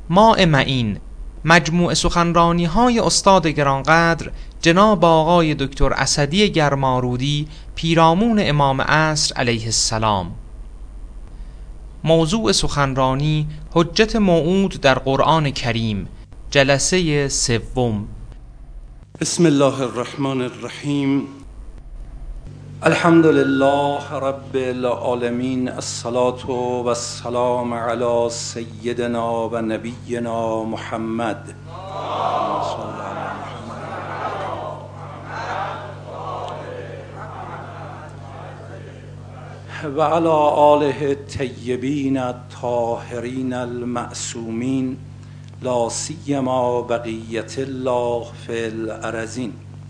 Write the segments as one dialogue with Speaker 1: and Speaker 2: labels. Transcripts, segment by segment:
Speaker 1: ماء معین، مجموع سخنرانی های استاد گرانقدر جناب آقای دکتر اسدی گرمارودی پیرامون امام عصر علیه السلام. موضوع سخنرانی حجت موعود در قرآن کریم، جلسه سوم.
Speaker 2: بسم الله الرحمن الرحیم. الحمد لله رب العالمین، الصلاة و السلام علی سیدنا و نبینا محمد و علی آله الطیبین الطاهرین المعصومین، لا سیما بقیت الله فی الارضین.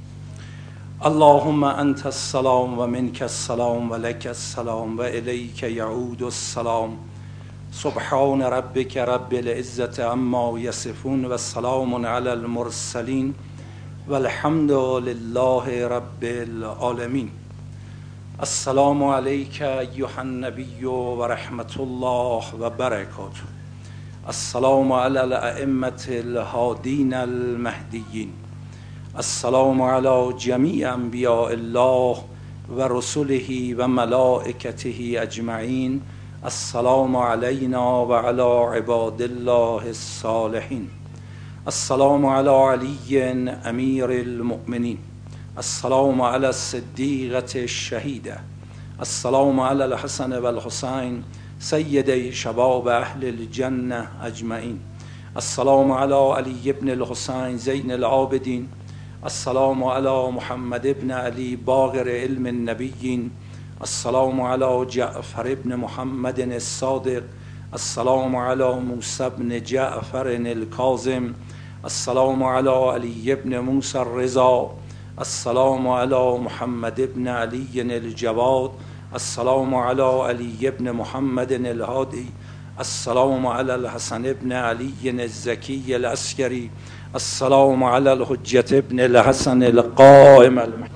Speaker 2: اللهم انت السلام و منک السلام و لک السلام و الیک یعود السلام. سبحان ربک رب العزة عما یصفون و سلام علی المرسلین و الحمد لله رب العالمین. السلام علیک ایها النبی و رحمت الله و برکاته. السلام علی الائمة الهادین المهدیین. السلام علی جمیع انبیاء الله و رسله و ملائکته اجمعین. السلام علینا و علی عباد الله الصالحین. السلام علی علی امیر المؤمنین. السلام علی الصدیقة الشهیدة. السلام علی الحسن و الحسین سیدی شباب اهل الجنة اجمعین. السلام علی علی ابن الحسین زین العابدین. السلام علی محمد ابن علی باقر علم النبیین. السلام علی جعفر ابن محمد الصادق. السلام علی موسی ابن جعفر الکاظم. السلام علی علی ابن موسی الرضا. السلام علی محمد ابن علی الجواد. السلام علی علی ابن محمد الهادی. السلام علی الحسن ابن علی الزکی العسکری. السلام علی الحجة ابن الحسن القائم المهدی.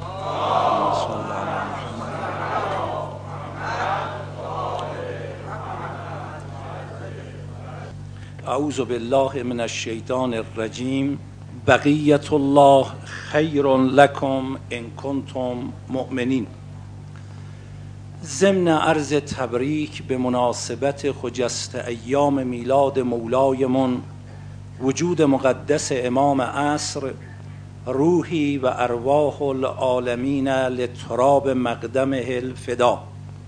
Speaker 2: اعوذ بالله من الشیطان الرجیم. بقیت الله خیر لکم ان کنتم مؤمنین. ضمن عرض تبریک به مناسبت خجسته ایام میلاد مولایمون وجود مقدس امام عصر، روحی و ارواح العالمین لتراب مقدمه الفدا،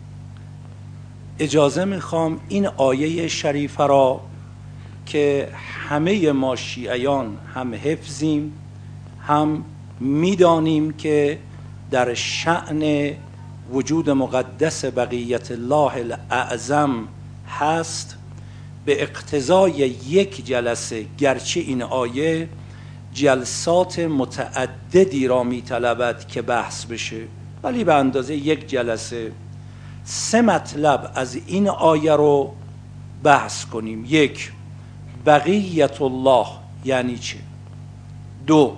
Speaker 2: اجازه میخوام این آیه شریفه را که همه ما شیعیان هم حفظیم هم میدانیم که در شأن وجود مقدس بقیت الله الاعظم هست، به اقتضای یک جلسه، گرچه این آیه جلسات متعددی را میطلبد که بحث بشه، ولی به اندازه یک جلسه 3 مطلب از این آیه رو بحث کنیم. 1. بقیت الله یعنی چه؟ 2.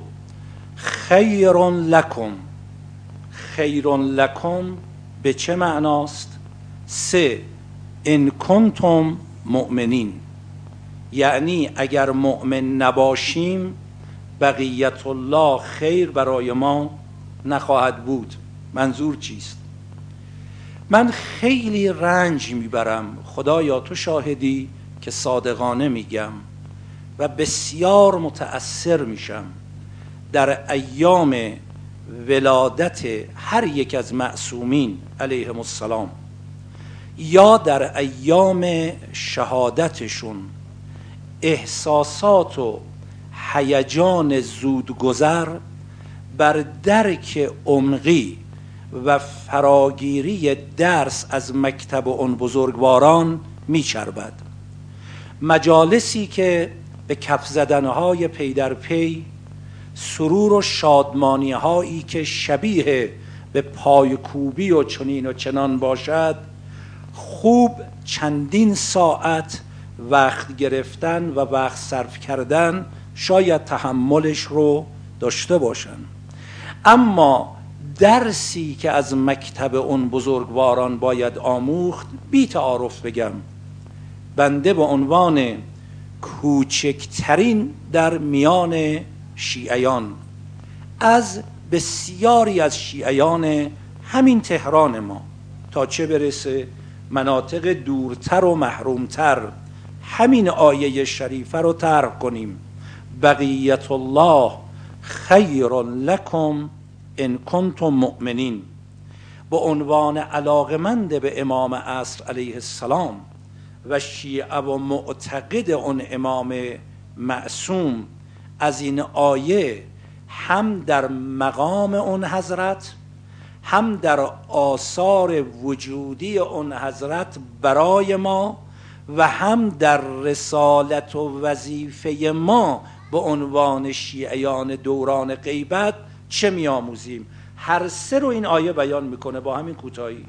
Speaker 2: خیر لکم، خیر لکم به چه معناست؟ 3. ان کنتم مؤمنین، یعنی اگر مؤمن نباشیم بقیت الله خیر برای ما نخواهد بود. منظور چیست؟ من خیلی رنج میبرم، خدایا تو شاهدی که صادقانه میگم، و بسیار متأثر میشم در ایام ولادت هر یک از معصومین علیهم السلام یا در ایام شهادتشون احساسات و هیجان زودگذر بر درک عمقی و فراگیری درس از مکتب اون بزرگواران میچربد. مجالسی که به کف زدنهای پی در پی، سرور و شادمانی هایی که شبیه به پایکوبی و چنین و چنان باشد، خوب چندین ساعت وقت گرفتن و وقت صرف کردن شاید تحملش رو داشته باشن، اما درسی که از مکتب اون بزرگواران باید آموخت، بی تعارف بگم، بنده به عنوان کوچکترین در میان شیعیان، از بسیاری از شیعیان همین تهران ما تا چه برسه مناطق دورتر و محرومتر، همین آیه شریفه رو طرح کنیم: بقیت الله خیر لکم ان کنتم مؤمنین، به عنوان علاقمند به امام عصر علیه السلام و شیعه و معتقد اون امام معصوم، از این آیه هم در مقام اون حضرت، هم در آثار وجودی اون حضرت برای ما، و هم در رسالت و وظیفه ما به عنوان شیعیان دوران غیبت چه می‌آموزیم. هر سه رو این آیه بیان میکنه با همین کوتاهی.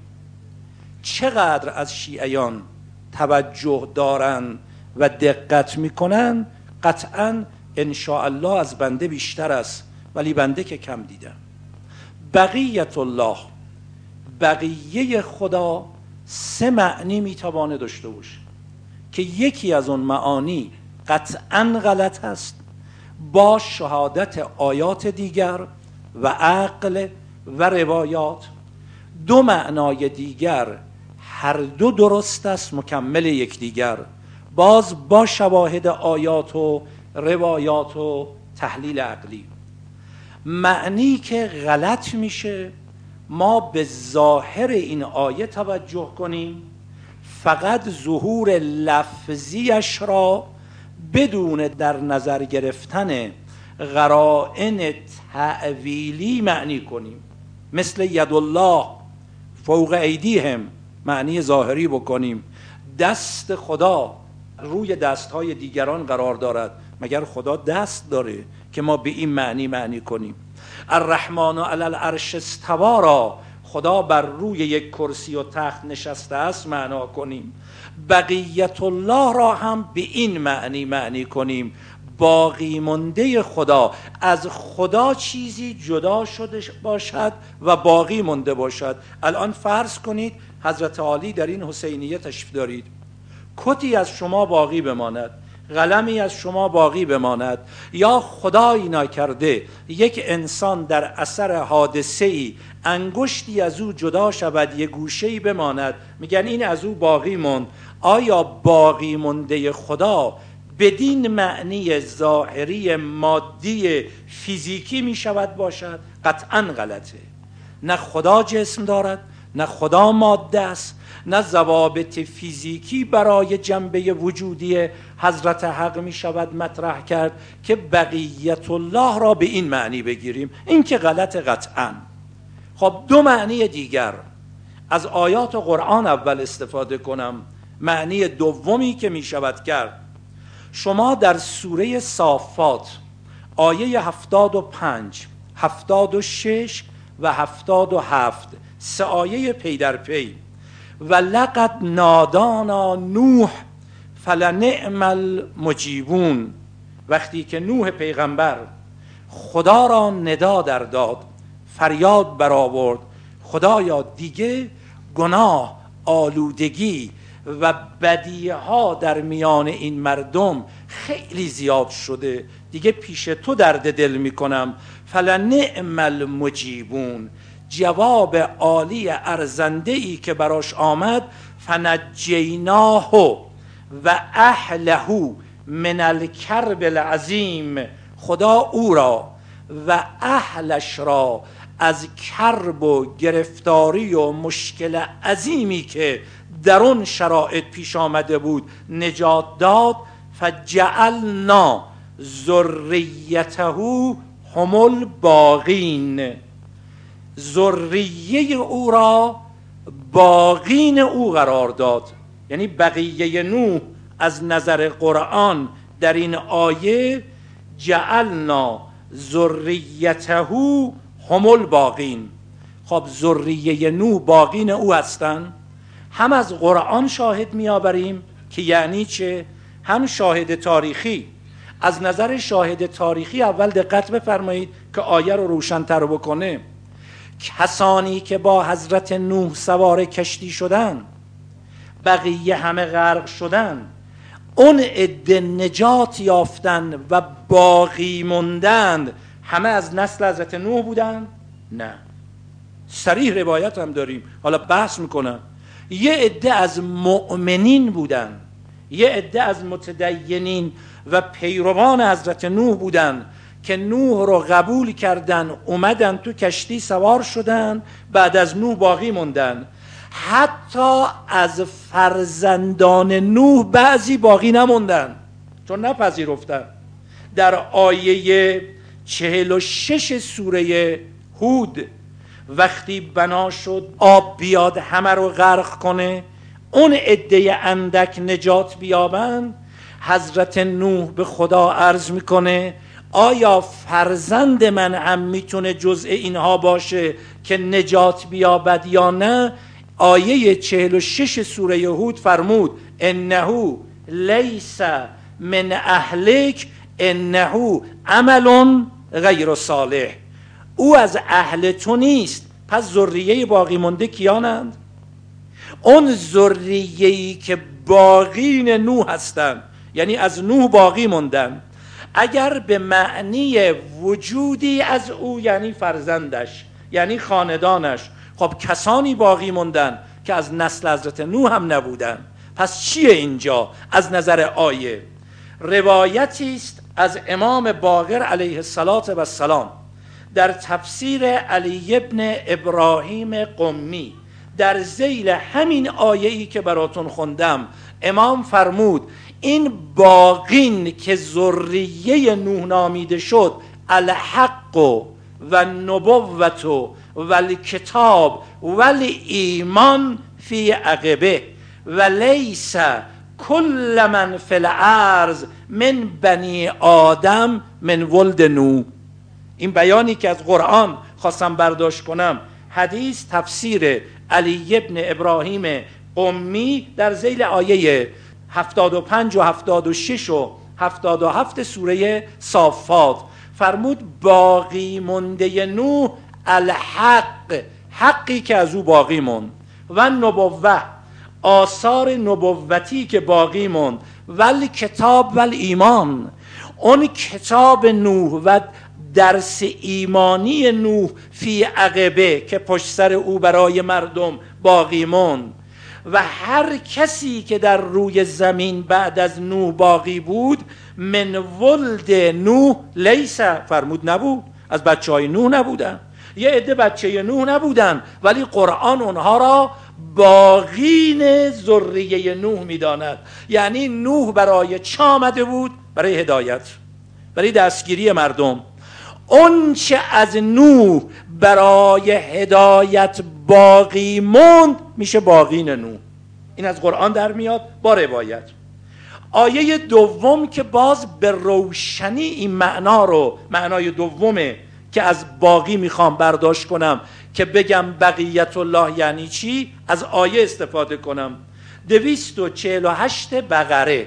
Speaker 2: چقدر از شیعیان توجه دارن و دقت میکنن قطعا انشاءالله از بنده بیشتر است، ولی بنده که کم دیدم. بقیت الله، بقیه خدا، سه معنی میتوانه داشته باشه که یکی از اون معانی قطعا غلط است با شهادت آیات دیگر و عقل و روایات. دو معنای دیگر هر دو درست است، مکمل یکدیگر، باز با شواهد آیات و روایات و تحلیل عقلی. معنی که غلط میشه ما به ظاهر این آیه توجه کنیم، فقط ظهور لفظیش را بدون در نظر گرفتن قرائن تعویلی معنی کنیم. مثل ید الله فوق ایدیهم معنی ظاهری بکنیم، دست خدا روی دستهای دیگران قرار دارد. مگر خدا دست داره که ما به این معنی کنیم؟ الرحمن علی العرش استوی را خدا بر روی یک کرسی و تخت نشسته است معنا کنیم. بقیت الله را هم به این معنی کنیم، باقی مانده خدا، از خدا چیزی جدا شده باشد و باقی مانده باشد. الان فرض کنید حضرت علی در این حسینیه تشریف دارید، کتی از شما باقی بماند، قلمی از شما باقی بماند، یا خدایی نکرده یک انسان در اثر حادثه‌ای انگشتی از او جدا شود، یک گوشه‌ای بماند، میگن این از او باقی موند. آیا باقی مانده خدا بدین معنی ظاهری مادی فیزیکی می شود باشد؟ قطعا غلطه. نه خدا جسم دارد، نه خدا ماده است، نه ضوابط فیزیکی برای جنبه وجودی حضرت حق می شود مطرح کرد که بقیت الله را به این معنی بگیریم. این که غلط قطعا. خب دو معنی دیگر از آیات قرآن اول استفاده کنم. معنی دومی که می شود کرد، شما در سوره صافات آیه 75 76 و 77 سه آیه پی در پی، و لقد نادانا نوح فلنعم المجیبون، وقتی که نوح پیغمبر خدا را ندا در داد، فریاد برآورد خدایا دیگه گناه، آلودگی و بدیها در میان این مردم خیلی زیاد شده، دیگه پیش تو درد دل میکنم. فلنعم المجیبون، جواب عالی ارزنده‌ای که براش آمد، فنجیناه و اهله من الکرب العظیم، خدا او را و اهلش را از کرب و گرفتاری و مشکل عظیمی که در اون شرایط پیش آمده بود نجات داد. فجعلنا ذریته هم الباقین، ذریه او را باقین او قرار داد. یعنی بقیه نوح از نظر قرآن در این آیه جعلنا ذریته هم الباقین. خب ذریه نوح باقین او هستن، هم از قرآن شاهد میآوریم که یعنی چه، هم شاهد تاریخی. از نظر شاهد تاریخی اول دقت بفرمایید که آیه رو روشن‌تر بکنه. کسانی که با حضرت نوح سوار کشتی شدن، بقیه همه غرق شدن، اون عده نجات یافتن و باقی موندند همه از نسل حضرت نوح بودن؟ نه. صریح روایت هم داریم، حالا بحث میکنم. یه عده از مؤمنین بودن، یه عده از متدینین و پیروان حضرت نوح بودن که نوح رو قبول کردن، اومدن تو کشتی سوار شدن، بعد از نوح باقی موندن. حتی از فرزندان نوح بعضی باقی نموندن چون نپذیرفتن. در آیه 46 سوره هود وقتی بنا شد آب بیاد همه رو غرق کنه، اون عده اندک نجات بیابن، حضرت نوح به خدا عرض میکنه آیا فرزند من هم میتونه جزء اینها باشه که نجات بیابد یا نه؟ آیه 46 سوره هود فرمود انه لیس من اهلک انه عمل غیر صالح. او از اهل تو نیست. پس ذریه باقی مونده کیانند؟ اون ذریه‌ای که باقین نوح هستند، یعنی از نوح باقی موندن. اگر به معنی وجودی از او یعنی فرزندش، یعنی خاندانش، خب کسانی باقی موندن که از نسل حضرت نوح هم نبودن. پس چیه اینجا از نظر آیه؟ روایتی است از امام باقر علیه السلام در تفسیر علی ابن ابراهیم قمی در ذیل همین آیه‌ای که براتون خوندم، امام فرمود این باقین که ذریه نوح نامیده شد، الحق و النبوت و الکتاب و الایمان فی عقبه و لیس کل من فی الارض من بنی آدم من ولد نوح. این بیانی که از قرآن خواستم برداشت کنم، حدیث تفسیر علی ابن ابراهیم قمی در ذیل آیه 75 و 76 و 77 سوره صافات فرمود باقی مونده نوح الحق، حقی که از او باقی موند، و نبوه، آثار نبوتی که باقی موند، ولی کتاب ولی ایمان، اون کتاب نوح و درس ایمانی نوح فی عقبه که پشت سر او برای مردم باقی موند. و هر کسی که در روی زمین بعد از نوح باقی بود من ولد نوح لیس، فرمود نبود، از بچه های نوح نبودن. یه عده بچه نوح نبودن ولی قرآن اونها را باقین ذریه نوح میداند. یعنی نوح برای چه آمده بود؟ برای هدایت، برای دستگیری مردم. اون چه از نوح برای هدایت باقی موند میشه باقین نوح. این از قرآن در میاد با روایت. آیه دوم که باز به روشنی این معنا رو، معنای دومه که از باقی میخوام برداشت کنم که بگم بقیت الله یعنی چی، از آیه استفاده کنم. 248 بقره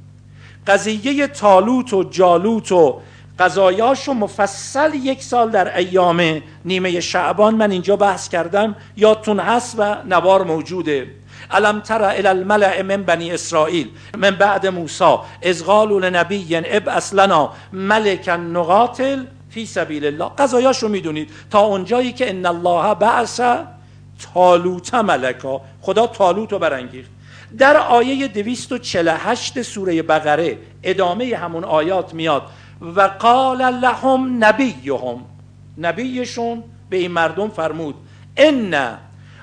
Speaker 2: قضیه طالوت و جالوت و قضایاشو مفصل 1 سال در ایام نیمه شعبان من اینجا بحث کردم، یادتون هست و نوار موجوده. الم تر الی الملأ من بنی اسرائیل من بعد موسی اذ قالوا لنبی ابعث لنا ملکا نقاتل فی سبیل الله. قضایاشو میدونید تا اونجایی که ان الله بعث طالوت ملکا، خدا طالوت رو برانگیخت. در آیه 248 سوره بقره ادامه همون آیات میاد و قال لهم نبیهم، نبیشون به این مردم فرمود ان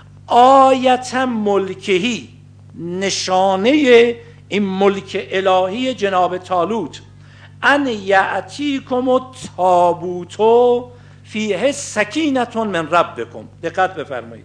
Speaker 2: آیت ملکهی، نشانه این ملک الهی جناب طالوت، ان یأتیکم التابوت فیه سکینة من ربکم. دقت بفرمایید،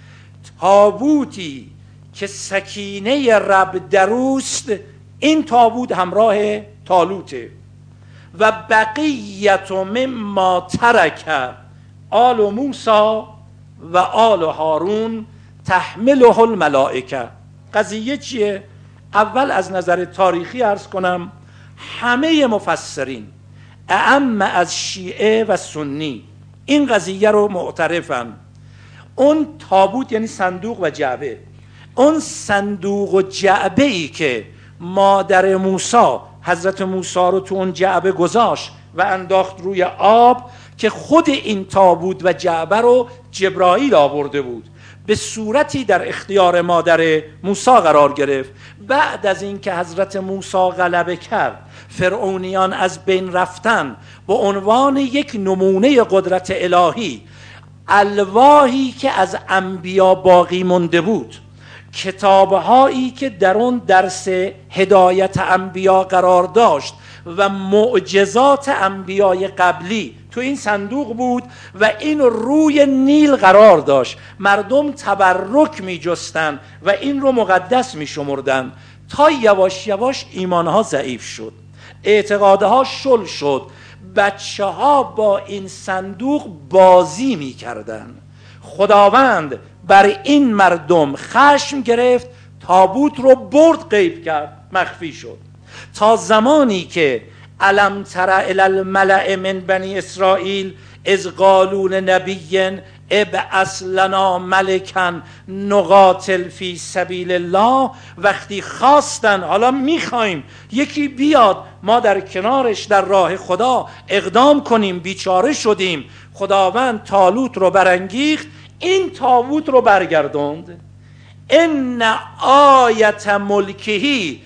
Speaker 2: تابوتی که سکینه رب دروست، این تابوت همراه طالوته. و بقیت مما ترک آل موسی و آل هارون تحمله الملائکه. قضیه چیه؟ اول از نظر تاریخی عرض کنم، همه مفسرین اعم از شیعه و سنی این قضیه رو معترفن. اون تابوت یعنی صندوق و جعبه، اون صندوق و جعبه ای که مادر موسی حضرت موسی رو تو اون جعبه گذاشت و انداخت روی آب که خود این تابوت و جعبه رو جبرائیل آورده بود، به صورتی در اختیار مادر موسی قرار گرفت. بعد از اینکه حضرت موسی غلبه کرد، فرعونیان از بین رفتن، به عنوان یک نمونه قدرت الهی الواحی که از انبیا باقی مونده بود، کتابهایی که در اون درس هدایت انبیا قرار داشت و معجزات انبیای قبلی تو این صندوق بود و این روی نیل قرار داشت. مردم تبرک می جستن و این رو مقدس می شمردن تا یواش یواش ایمانها ضعیف شد، اعتقادها شل شد، بچه ها با این صندوق بازی می کردن. خداوند بر این مردم خشم گرفت، تابوت رو برد، غیب کرد، مخفی شد، تا زمانی که الم تر الی الملأ من بنی اسرائیل اذ قالوا لنبی ابعث لنا ملکا نقاتل فی سبیل الله، وقتی خواستن حالا میخوایم یکی بیاد ما در کنارش در راه خدا اقدام کنیم، بیچاره شدیم، خداوند طالوت رو برانگیخت، این تابوت رو برگردوند. ان آیت ملکهی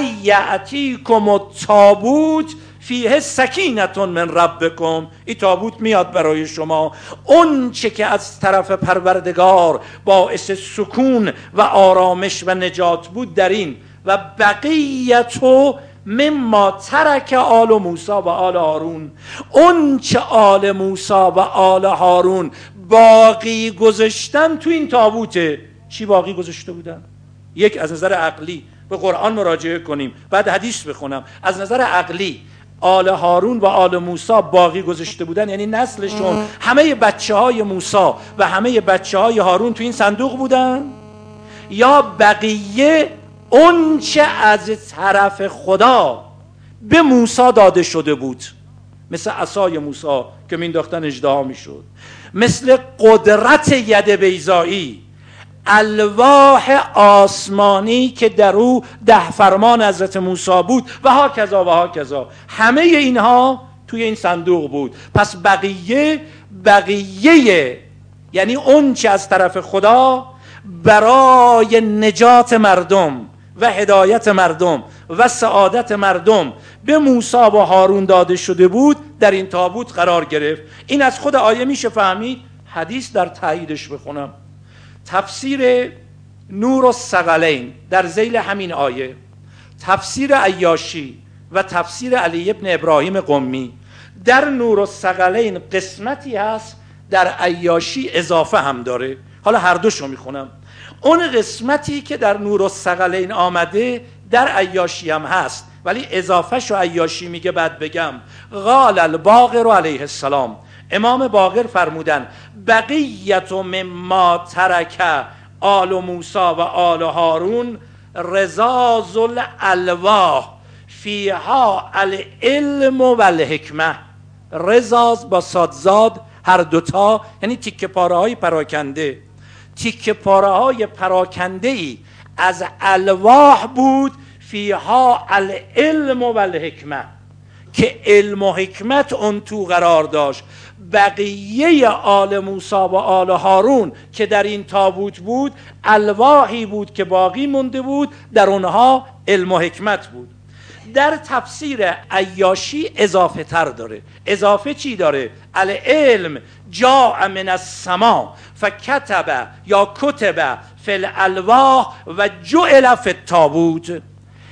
Speaker 2: ایأتیکم التابوت فیه سکینة من ربکم، این تابوت میاد برای شما، اون چه که از طرف پروردگار باعث سکون و آرامش و نجات بود در این، و بقیتو مما ترک آل موسی و آل هارون، اون چه آل موسی و آل هارون باقی گذاشتن تو این تابوته. چی باقی گذاشته بودن؟ یک، از نظر عقلی به قرآن مراجعه کنیم، بعد حدیث بخونم. از نظر عقلی آل هارون و آل موسی باقی گذاشته بودن یعنی نسلشون همه بچه های موسی و همه بچه های هارون تو این صندوق بودن، یا بقیه اون چه از طرف خدا به موسی داده شده بود، مثل عصای موسی که مینداختن اژدها میشد، مثل قدرت ید بیضایی، الواح آسمانی که در او 10 فرمان حضرت موسی بود و ها کذا و ها کذا، همه اینها توی این صندوق بود. پس بقیه یعنی اون چه از طرف خدا برای نجات مردم و هدایت مردم و سعادت مردم به موسی و هارون داده شده بود در این تابوت قرار گرفت. این از خود آیه میشه فهمید، حدیث در تاییدش بخونم. تفسیر نور الثقلین در ذیل همین آیه، تفسیر عیاشی و تفسیر علی ابن ابراهیم قمی. در نور الثقلین قسمتی هست، در عیاشی اضافه هم داره، حالا هر دوشو میخونم. اون قسمتی که در نور الثقلین آمده در عیاشی هم هست، ولی اضافه شو عیاشی میگه بعد بگم. قال الباقر علیه السلام، امام باقر فرمودن بقیت مما ترک آل موسی و آل هارون رزاز الالواح فیها العلم و الحکمه. رزاز با صادزاد هر دوتا یعنی تیکه پاره های پراکنده، تیکه پاره های پراکنده ای از الواح بود، فیها العلم و الحکمه، که علم و حکمت اون تو قرار داشت. بقیه آل موسی و آل هارون که در این تابوت بود الواحی بود که باقی مونده بود، در اونها علم و حکمت بود. در تفسیر عیاشی اضافه تر داره. اضافه چی داره؟ العلم جاء من السماء فکتب یا کتب فی الالواح و جعل فی التابوت.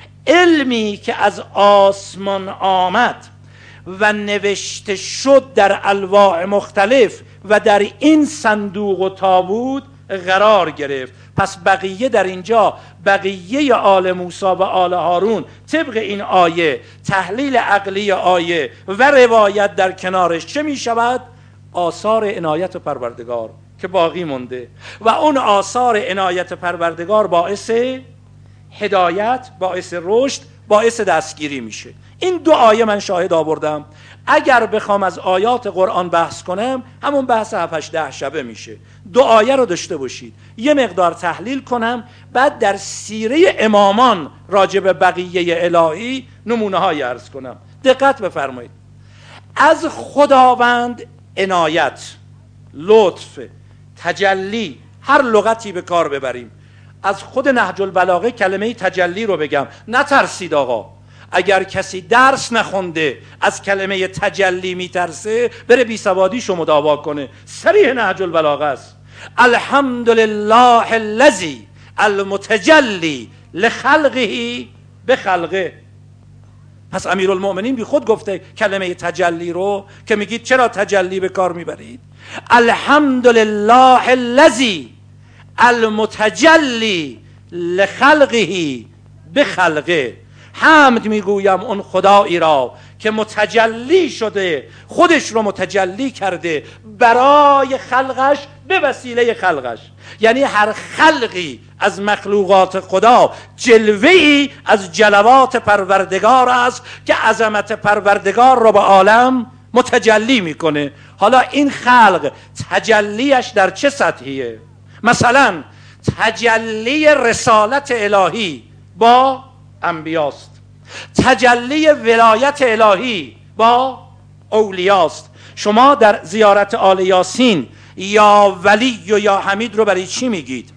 Speaker 2: علمی که از آسمان آمد و نوشته شد در الواح مختلف و در این صندوق و تابوت قرار گرفت. پس بقیه در اینجا، بقیه آل موسی و آل هارون طبق این آیه، تحلیل عقلی آیه و روایت در کنارش چه می شود؟ آثار عنایت پروردگار که باقی مونده، و اون آثار عنایت پروردگار باعث هدایت، باعث رشد، باعث دستگیری میشه. این 2 آیه من شاهد آوردم. اگر بخوام از آیات قرآن بحث کنم همون بحث 7-8-10 شبه میشه. 2 آیه رو داشته باشید، یه مقدار تحلیل کنم، بعد در سیره امامان راجع به بقیه الهی نمونه های عرض کنم. دقت بفرمایید. از خداوند عنایت، لطف، تجلی، هر لغتی به کار ببریم. از خود نهج البلاغه کلمه تجلی رو بگم، نترسید آقا. اگر کسی درس نخونده از کلمه تجلی میترسه، بره بی سوادیشو مداوا کنه. صریح نهج البلاغه است. الحمدلله الذی المتجلی لخلقه بخلقه. پس امیرالمؤمنین بی خود گفته کلمه تجلی رو که میگید چرا تجلی به کار میبرید. الحمدلله الذی المتجلی لخلقه بخلقه. حمد میگویم اون خدایی را که متجلی شده، خودش رو متجلی کرده برای خلقش به وسیله خلقش. یعنی هر خلقی از مخلوقات خدا جلوه‌ای از جلوات پروردگار است که عظمت پروردگار رو به عالم متجلی میکنه. حالا این خلق تجلیش در چه سطحیه؟ مثلا تجلی رسالت الهی با انبیاست، تجلی ولایت الهی با اولیاست. شما در زیارت آل یاسین یا ولی و یا حمید رو برای چی میگید؟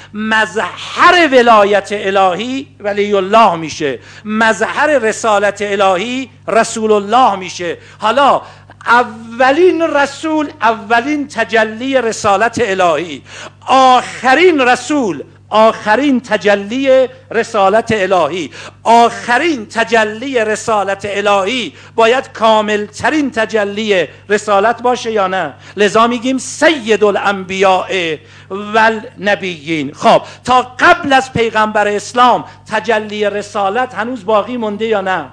Speaker 2: مظهر ولایت الهی ولی الله میشه، مظهر رسالت الهی رسول الله میشه. حالا اولین رسول، اولین تجلی رسالت الهی، آخرین رسول، آخرین تجلی رسالت الهی، آخرین تجلی رسالت الهی باید کامل ترین تجلی رسالت باشه یا نه؟ لذا میگیم سید الانبیاء والنبیین. خب تا قبل از پیغمبر اسلام تجلی رسالت هنوز باقی مونده یا نه؟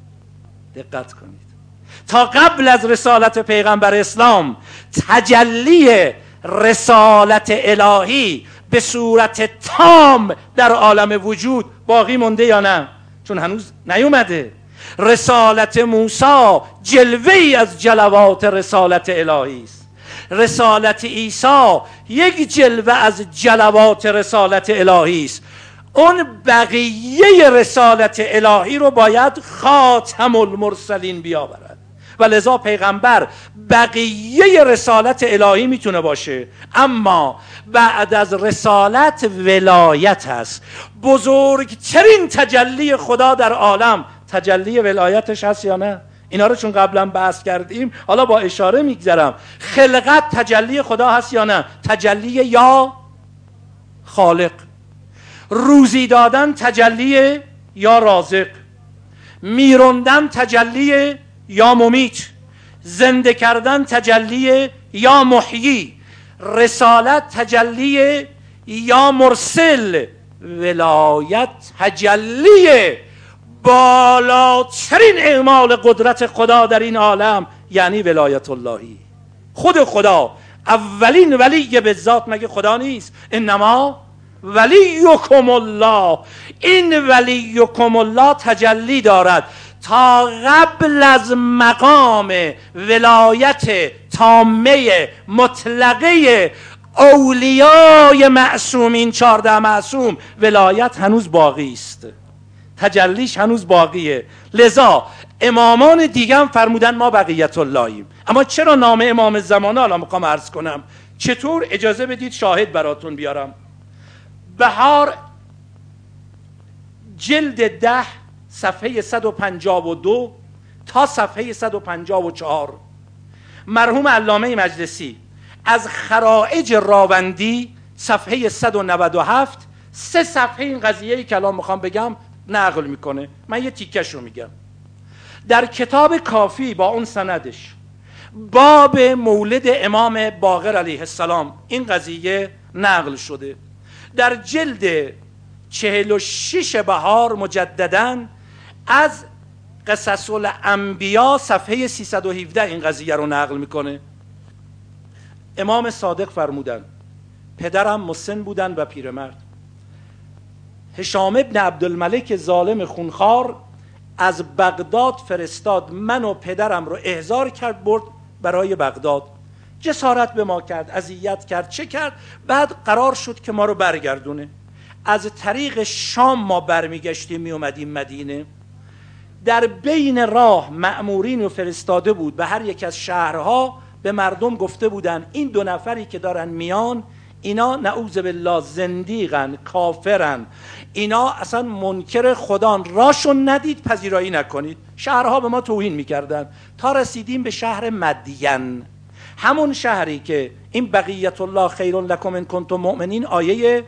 Speaker 2: دقت کنید. تا قبل از رسالت پیغمبر اسلام تجلی رسالت الهی به صورت تام در عالم وجود باقی مونده یا نه؟ چون هنوز نیومده. رسالت موسی جلوه‌ای از جلوات رسالت الهی است. رسالت عیسی یک جلوه از جلوات رسالت الهی است. اون بقیه رسالت الهی رو باید خاتم المرسلین بیاورد و لذا پیغمبر بقیه رسالت الهی میتونه باشه، اما بعد از رسالت ولایت هست. بزرگترین تجلی خدا در عالم تجلی ولایتش هست یا نه؟ اینا رو چون قبلا بحث کردیم حالا با اشاره میگذرم. خلقت تجلی خدا هست یا نه؟ تجلی یا خالق. روزی دادن تجلی یا رازق. میروندن تجلی یا ممیت. زنده کردن تجلی یا محیی. رسالت تجلی یا مرسل. ولایت تجلی بالاترین اعمال قدرت خدا در این عالم یعنی ولایت اللهی. خود خدا اولین ولی به ذات مگه خدا نیست؟ انما ولیکم الله. این ولیکم الله تجلی دارد تا قبل از مقام ولایت تامه مطلقه اولیای معصومین 14 معصوم ولایت هنوز باقی است، تجلیش هنوز باقیه. لذا امامان دیگه هم فرمودن ما بقیت اللهیم. اما چرا نام امام زمانه الان میخوام عرض کنم؟ چطور؟ اجازه بدید شاهد براتون بیارم. بهار جلد 10 صفحه 152 تا صفحه 154 مرحوم علامه مجلسی از خرائج راوندی صفحه 197 3 صفحه این قضیه‌ای که الان میخوام بگم نقل میکنه. من یه تیکش رو میگم. در کتاب کافی با اون سندش باب مولد امام باقر علیه السلام این قضیه نقل شده. در جلد 46 بهار مجدداً از قصص الانبیا صفحه 317 این قضیه رو نقل میکنه. امام صادق فرمودن پدرم مسن بودن و پیرمرد. هشام ابن عبدالملک ظالم خونخوار از بغداد فرستاد، من و پدرم رو احضار کرد برد برای بغداد. جسارت به ما کرد، اذیت کرد، چه کرد. بعد قرار شد که ما رو برگردونه. از طریق شام ما برمیگشتیم می اومدیم مدینه. در بین راه مأمورین رو فرستاده بود به هر یک از شهرها، به مردم گفته بودن این 2 نفری که دارن میان اینا نعوذ بالله زندیقن، کافرن، اینا اصلا منکر خدان، راشون ندید پذیرایی نکنید. شهرها به ما توهین میکردن تا رسیدیم به شهر مدین، همون شهری که این بقیت الله خیر لکم ان کنتم مؤمنین آیه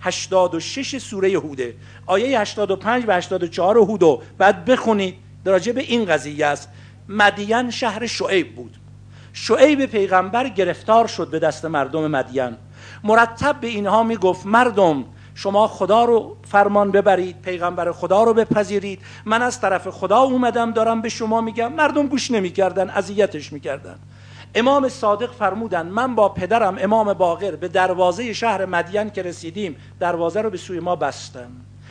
Speaker 2: 86 سوره هوده، آیه 85 و 84 هودو بعد بخونید، راجع به این قضیه است. مدین شهر شعیب بود. شعیب پیغمبر گرفتار شد به دست مردم مدین. مرتب به اینها میگفت مردم شما خدا رو فرمان ببرید، پیغمبر خدا رو بپذیرید، من از طرف خدا اومدم دارم به شما میگم. مردم گوش نمیکردن، اذیتش میکردن. امام صادق فرمودن من با پدرم امام باقر به دروازه شهر مدین که رسیدیم، دروازه رو به سوی ما بستن.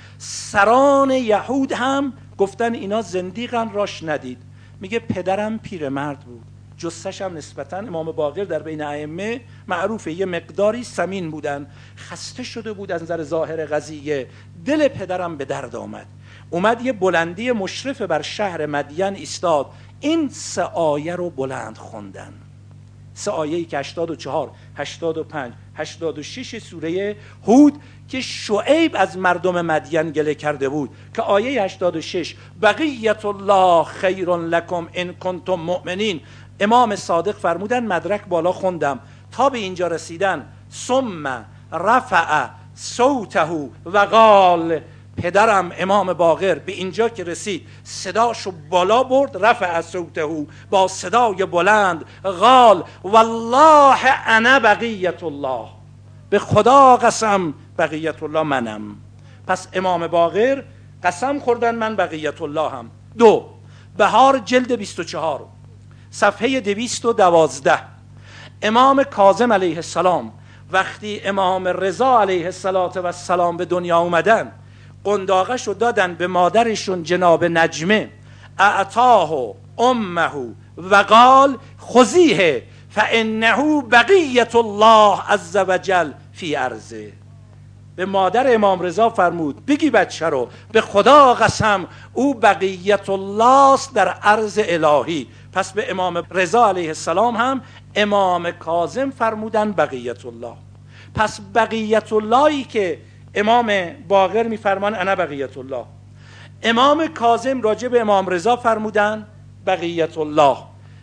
Speaker 2: سران یهود هم گفتن اینا زندیقن، راش ندید. میگه پدرم پیرمرد بود، جثش هم نسبتا امام باقر در بین ائمه معروفه یه مقداری سمین بودن، خسته شده بود از نظر ظاهر قضیه. دل پدرم به درد آمد، اومد یه بلندی مشرف بر شهر مدین ایستاد، این 3 آیه رو بلند خوندن. 3 آیه‌ای که 84 85 86 سوره هود که شعیب از مردم مدین گله کرده بود، که آیه 86 بقیت الله خیر لکم ان کنتم مؤمنین، امام صادق فرمودن مدرک بالا خوندم تا به اینجا رسیدن. ثم رفع صوته و قال، پدرم امام باقر به اینجا که رسید صداشو بالا برد، رفع صوته، با صدای بلند، قال والله انا بقیت الله، به خدا قسم بقیت الله منم. پس امام باقر قسم خوردن من بقیت الله هم. 2 بهار جلد 24 صفحه 212، امام کاظم علیه السلام وقتی امام رضا علیه السلام به دنیا اومدن، قنداقش رو دادن به مادرشون جناب نجمه، اعطاه امه و قال خذیه فانه بقیت الله عز وجل فی ارضه. به مادر امام رضا فرمود بگی بچه رو به خدا قسم او بقیت الله است در ارض الهی. پس به امام رضا علیه السلام هم امام کاظم فرمودن بقیت الله. پس بقیت اللهی که امام باقر میفرمان انا بقیت الله، امام کاظم راجع به امام رضا فرمودن بقیت الله.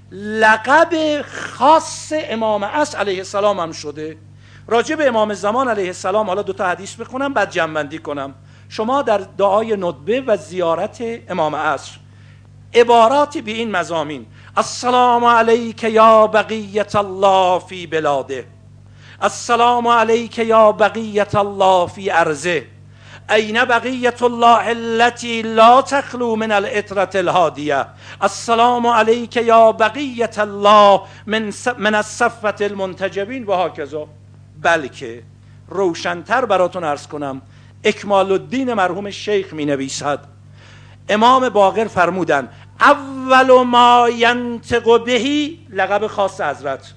Speaker 2: لقب خاص امام عصر علیه السلام هم شده. راجع به امام زمان علیه السلام حالا 2 تا حدیث بخونم بعد جمع‌بندی کنم. شما در دعای ندبه و زیارت امام عصر عباراتی به این مضامین: السلام علیک یا بقیت الله فی بلاده، السلام علیک یا بقیت الله فی ارضه، این بقیت الله التي لا تخلو من العطرة الهادیه، السلام علیک یا بقیت الله من الصفة المنتجبین و هکذا. بلکه روشنتر براتون عرض کنم، اکمال الدین مرحوم شیخ می نویسد امام باقر فرمودن اول ما ینطق بهی، لقب خاص حضرت،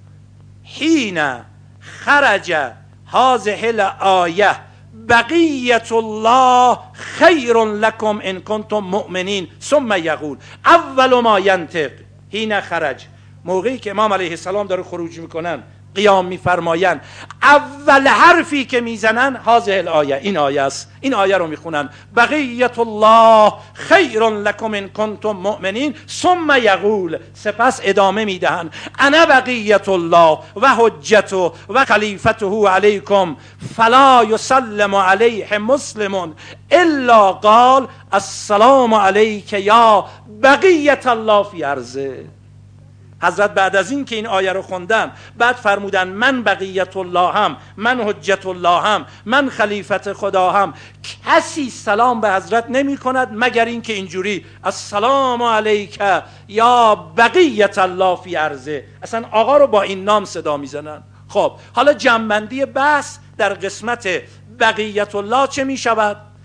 Speaker 2: حین خرج هذه الآیه بقیت الله خیر لکم ان کنتم مؤمنین ثم یقول، اول ما ینطق حین خرج، موقعی که امام علیه السلام داره خروج میکنن قیام میفرماین، اول حرفی که میزنن هذه الآیه، این آیه است، این آیه رو میخونن بقیت الله خیر لکم ان کنتم مؤمنین ثم یقول، سپس ادامه میدهن انا بقیت الله و حجته و خلیفته علیکم فلا یسلم علیه مسلم الا قال السلام علیک یا بقیت الله فی ارضه. حضرت بعد از این که این آیه رو خوندن بعد فرمودن من بقیت الله هم، من حجت الله هم، من خلیفت خدا هم، کسی سلام به حضرت نمی کند مگر این که اینجوری السلام علیک یا بقیت الله فی ارضه. اصلا آقا رو با این نام صدا میزنن. خب حالا جمع‌بندی بحث در قسمت بقیت الله چه می شود؟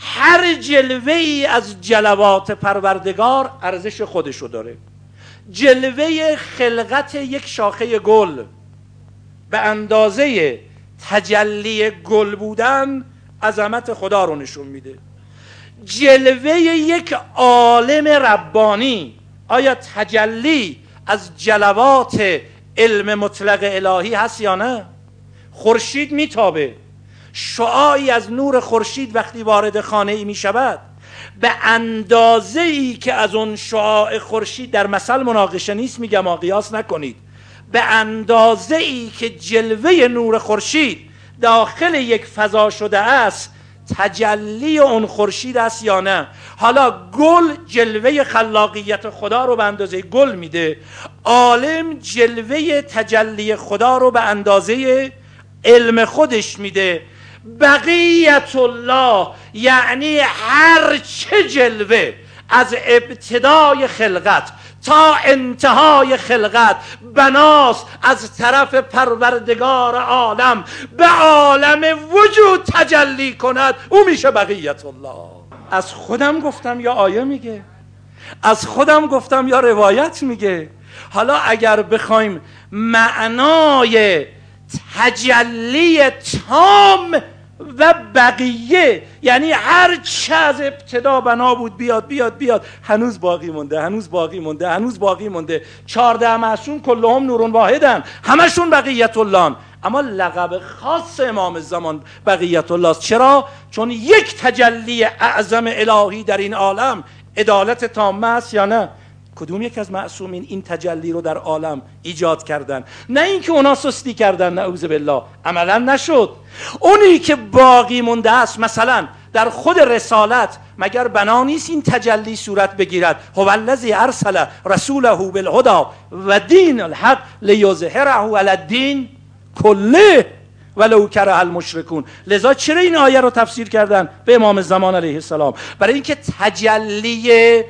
Speaker 2: هر جلوه‌ای از جلوات پروردگار ارزش خودشو داره. جلوه خلقت یک شاخه گل به اندازه تجلی گل بودن عظمت خدا رو نشون میده. جلوه یک عالم ربانی، آیا تجلی از جلوات علم مطلق الهی هست یا نه؟ خورشید میتابه، شعاعی از نور خورشید وقتی وارد خانه ای می شود به اندازه ای که از اون شعاع خورشید، در مثل مناقشه نیست میگم، قیاس نکنید، به اندازه ای که جلوه نور خورشید داخل یک فضا شده است تجلی اون خورشید است یا نه؟ حالا گل جلوه خلاقیت خدا رو به اندازه گل میده، عالم جلوه تجلی خدا رو به اندازه علم خودش میده. بقیت الله یعنی هر چه جلوه از ابتدای خلقت تا انتهای خلقت بناست از طرف پروردگار عالم به عالم وجود تجلی کند، او میشه بقیت الله. از خودم گفتم یا آیه میگه؟ از خودم گفتم یا روایت میگه؟ حالا اگر بخوایم معنای تجلی تام و بقیه، یعنی هر چه از ابتدا بنا بود بیاد بیاد بیاد، هنوز باقی مونده، هنوز باقی مونده، هنوز باقی مونده. 14 معصوم کلهم نورون واحدن، همشون بقیت الله، اما لقب خاص امام زمان بقیت الله است. چرا؟ چون یک تجلی اعظم الهی در این عالم عدالت تامه است یا نه؟ کدوم یک از معصومین این تجلی رو در عالم ایجاد کردن؟ نه اینکه اونا سستی کردن، نعوذ بالله، عملا نشد. اونی که باقی مونده است، مثلا در خود رسالت مگر بنا نیست این تجلی صورت بگیرد؟ هو الذی ارسل رسوله بالهدى و دین الحق لیظهره علی الدین کله ولو کره المشرکون. لذا چرا این آیه رو تفسیر کردن به امام زمان علیه السلام؟ برای اینکه تجلی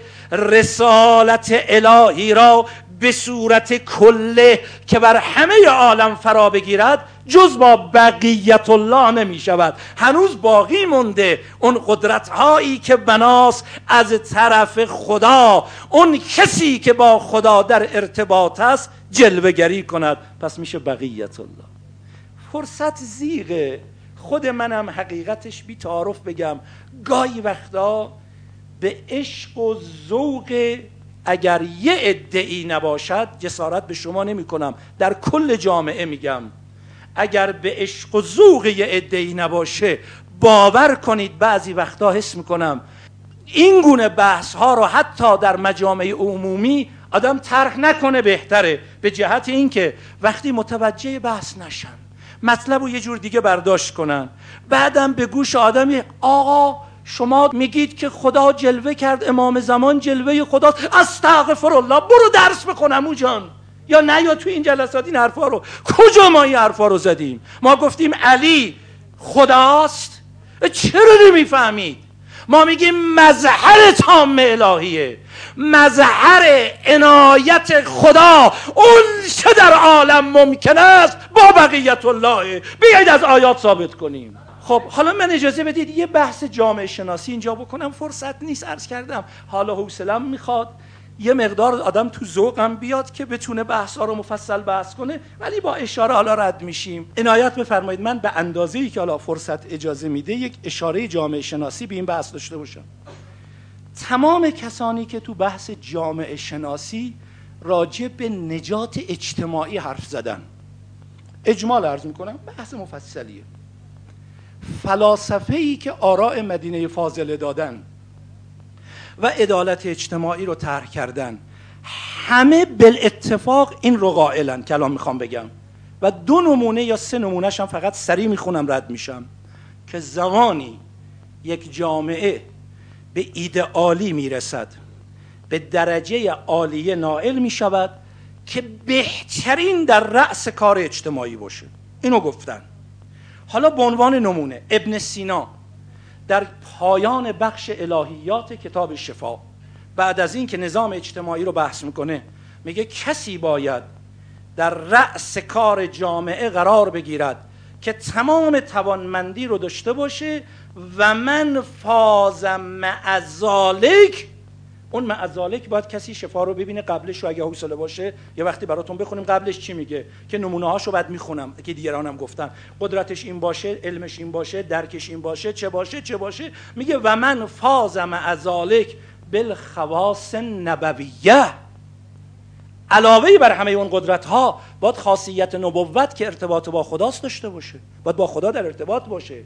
Speaker 2: رسالت الهی را به صورت کله که بر همه عالم فرا بگیرد جز با بقیت الله نمی شود. هنوز باقی مونده اون قدرت هایی که بناست از طرف خدا، اون کسی که با خدا در ارتباط است جلوه گری کند، پس میشه بقیت الله. فرصت زیغه. خود منم حقیقتش بی تعارف بگم، گاهی وقتا به عشق و ذوق اگر یه عده‌ای نباشد، جسارت به شما نمی کنم، در کل جامعه میگم، اگر به عشق و ذوق یه عده‌ای نباشه، باور کنید بعضی وقتا حس میکنم این گونه بحث ها رو حتی در مجامع عمومی آدم طرح نکنه بهتره، به جهت اینکه وقتی متوجه بحث نشن، مطلب رو یه جور دیگه برداشت کنن، بعدم به گوش آدمی آقا شما میگید که خدا جلوه کرد، امام زمان جلوه خداست، استغفر الله، برو درس بخون عمو جان، یا نه یا تو این جلسات این حرفا رو. کجا ما این حرفا رو زدیم؟ ما گفتیم علی خداست؟ چرا نمیفهمید؟ ما میگیم مظهر تام الهیه، مظهر عنایت خدا، اون چه در عالم ممکن است با بقیت الله. بیایید از آیات ثابت کنیم. خب حالا من اجازه بدید یه بحث جامعه شناسی اینجا بکنم، فرصت نیست، عرض کردم حالا حوصله‌ام میخواد یه مقدار آدم تو ذوقم بیاد که بتونه بحثا رو مفصل بحث کنه، ولی با اشاره حالا رد میشیم. عنایت بفرمایید من به اندازه‌ای که حالا فرصت اجازه میده یک اشاره جامعه شناسی به این بحث داشته باشم. تمام کسانی که تو بحث جامعه شناسی راجع به نجات اجتماعی حرف زدن، اجمال عرض میکنم، بحث مفصلیه، فلاسفه‌ای که آراء مدینه فاضله دادن و عدالت اجتماعی رو طرح کردن، همه بالاتفاق این رو قائلن که الان میخوام بگم، و 2 نمونه یا 3 نمونهش هم فقط سریع میخونم رد میشم، که زمانی یک جامعه به ایدئالی میرسد، به درجه عالیه نائل میشود که بهترین در رأس کار اجتماعی باشه. اینو گفتن. حالا به عنوان نمونه ابن سینا در پایان بخش الهیات کتاب شفا، بعد از این که نظام اجتماعی رو بحث میکنه، میگه کسی باید در رأس کار جامعه قرار بگیرد که تمام توانمندی رو داشته باشه و من فاز مع ذالک. اون مع ذالک باید کسی شفا رو ببینه قبلش رو، اگه حوصله باشه یه وقتی براتون بخونیم قبلش چی میگه، که نمونه هاشو بعد میخونم که دیگرانم گفتن. قدرتش این باشه، علمش این باشه، درکش این باشه، چه باشه. میگه و من فاز مع ذالک بالخواص نبویه. علاوه بر همه اون قدرت ها باید خاصیت نبوت که ارتباط با خداست داشته باشه، باید با خدا در ارتباط باشه.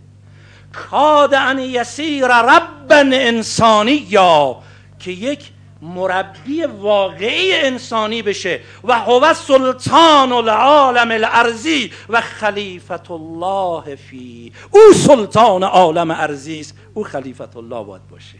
Speaker 2: کاد ان یسیر ربا انسانیا، که یک مربی واقعی انسانی بشه. و هو سلطان العالم الارضی و خلیفت الله فی، او سلطان عالم ارضی است، او خلیفت الله باید باشه.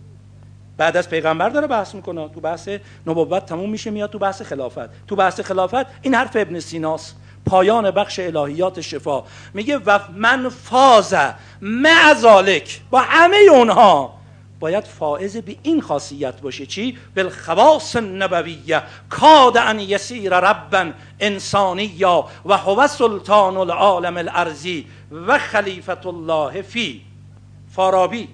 Speaker 2: بعد از پیغمبر داره بحث میکنه، تو بحث نبوت تموم میشه میاد تو بحث خلافت. تو بحث خلافت این حرف ابن سیناست، پایان بخش الهیات شفا. میگه و من فاز مع ذالک، با همه اونها باید فائز به این خاصیت باشه. چی؟ بالخواص النبویه کاد ان یسیر ربا انسانیا و هو سلطان العالم الارضی و خلیفت الله فی. فارابی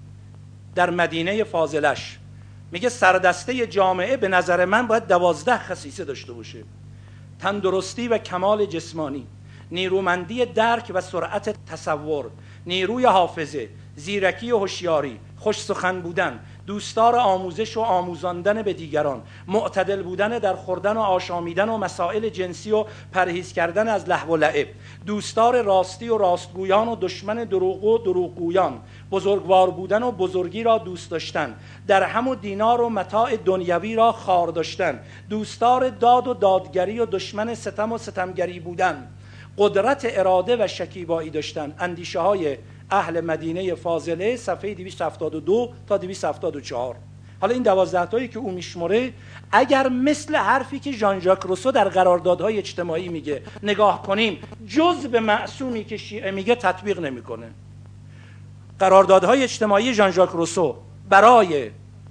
Speaker 2: در مدینه فاضلش میگه سردسته جامعه به نظر من باید 12 خصیصه داشته باشه: تندرستی و کمال جسمانی، نیرومندی درک و سرعت تصور، نیروی حافظه، زیرکی و هوشیاری، خوش سخن بودن، دوستدار آموزش و آموزاندن به دیگران، معتدل بودن در خوردن و آشامیدن و مسائل جنسی و پرهیز کردن از لهو و لعب، دوستدار راستی و راستگویان و دشمن دروغ و دروغگویان، بزرگوار بودن و بزرگی را دوست داشتن، درهم و دینار و متاع دنیوی را خوار داشتن، دوستدار داد و دادگری و دشمن ستم و ستمگری بودن، قدرت اراده و شکیبایی داشتن. اندیشه های اهل مدینه فاضله، صفحه 272 تا 274. حالا این 12 تایی که او میشمره، اگر مثل حرفی که ژان ژاک روسو در قراردادهای اجتماعی میگه نگاه کنیم، جز به معصومی که شیعه میگه تطبیق نمیکنه. قراردادهای اجتماعی ژان ژاک روسو برای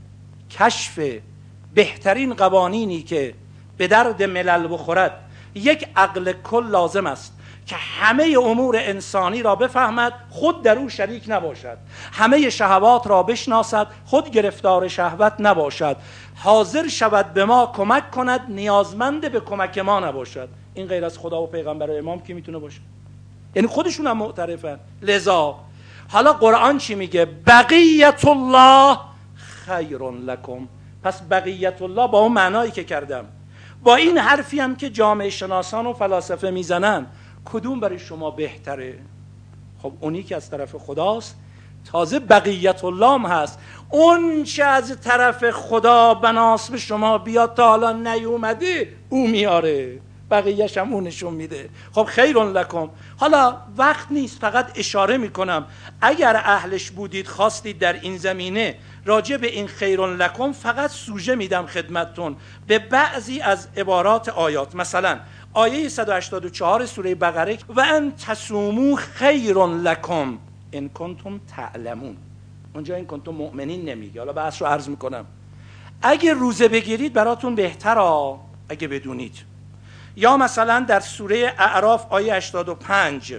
Speaker 2: کشف بهترین قوانینی که به درد ملل بخورد، یک عقل کل لازم است که همه امور انسانی را بفهمد، خود در او شریک نباشد، همه شهوات را بشناسد، خود گرفتار شهوت نباشد، حاضر شود به ما کمک کند، نیازمند به کمک ما نباشد. این غیر از خدا و پیغمبر و امام کی میتونه باشه؟ یعنی خودشون هم معترفن. لذا حالا قرآن چی میگه؟ بقیت الله خیر لکم. پس بقیت الله با اون معنایی که کردم، با این حرفی هم که جامعه شناسان و فلاسفه میزنن، کدوم برای شما بهتره؟ خب اونی که از طرف خداست. تازه بقیت الله هم هست، اون چه از طرف خدا بناس به شما بیاد تا حالا نیومده او میاره، بقیه‌ش هم اون نشون میده. خب خیر لکم. حالا وقت نیست، فقط اشاره میکنم اگر اهلش بودید خواستید در این زمینه راجع به این خیر لکم، فقط سوژه میدم خدمتتون به بعضی از عبارات آیات. مثلا آیه 184 سوره بقره، و ان تصوموا خیر لکم ان کنتم تعلمون. اونجا این کنتم مؤمنین نمیگه. حالا بحث رو عرض میکنم. اگه روزه بگیرید براتون بهتره اگه بدونید. یا مثلا در سوره اعراف آیه 85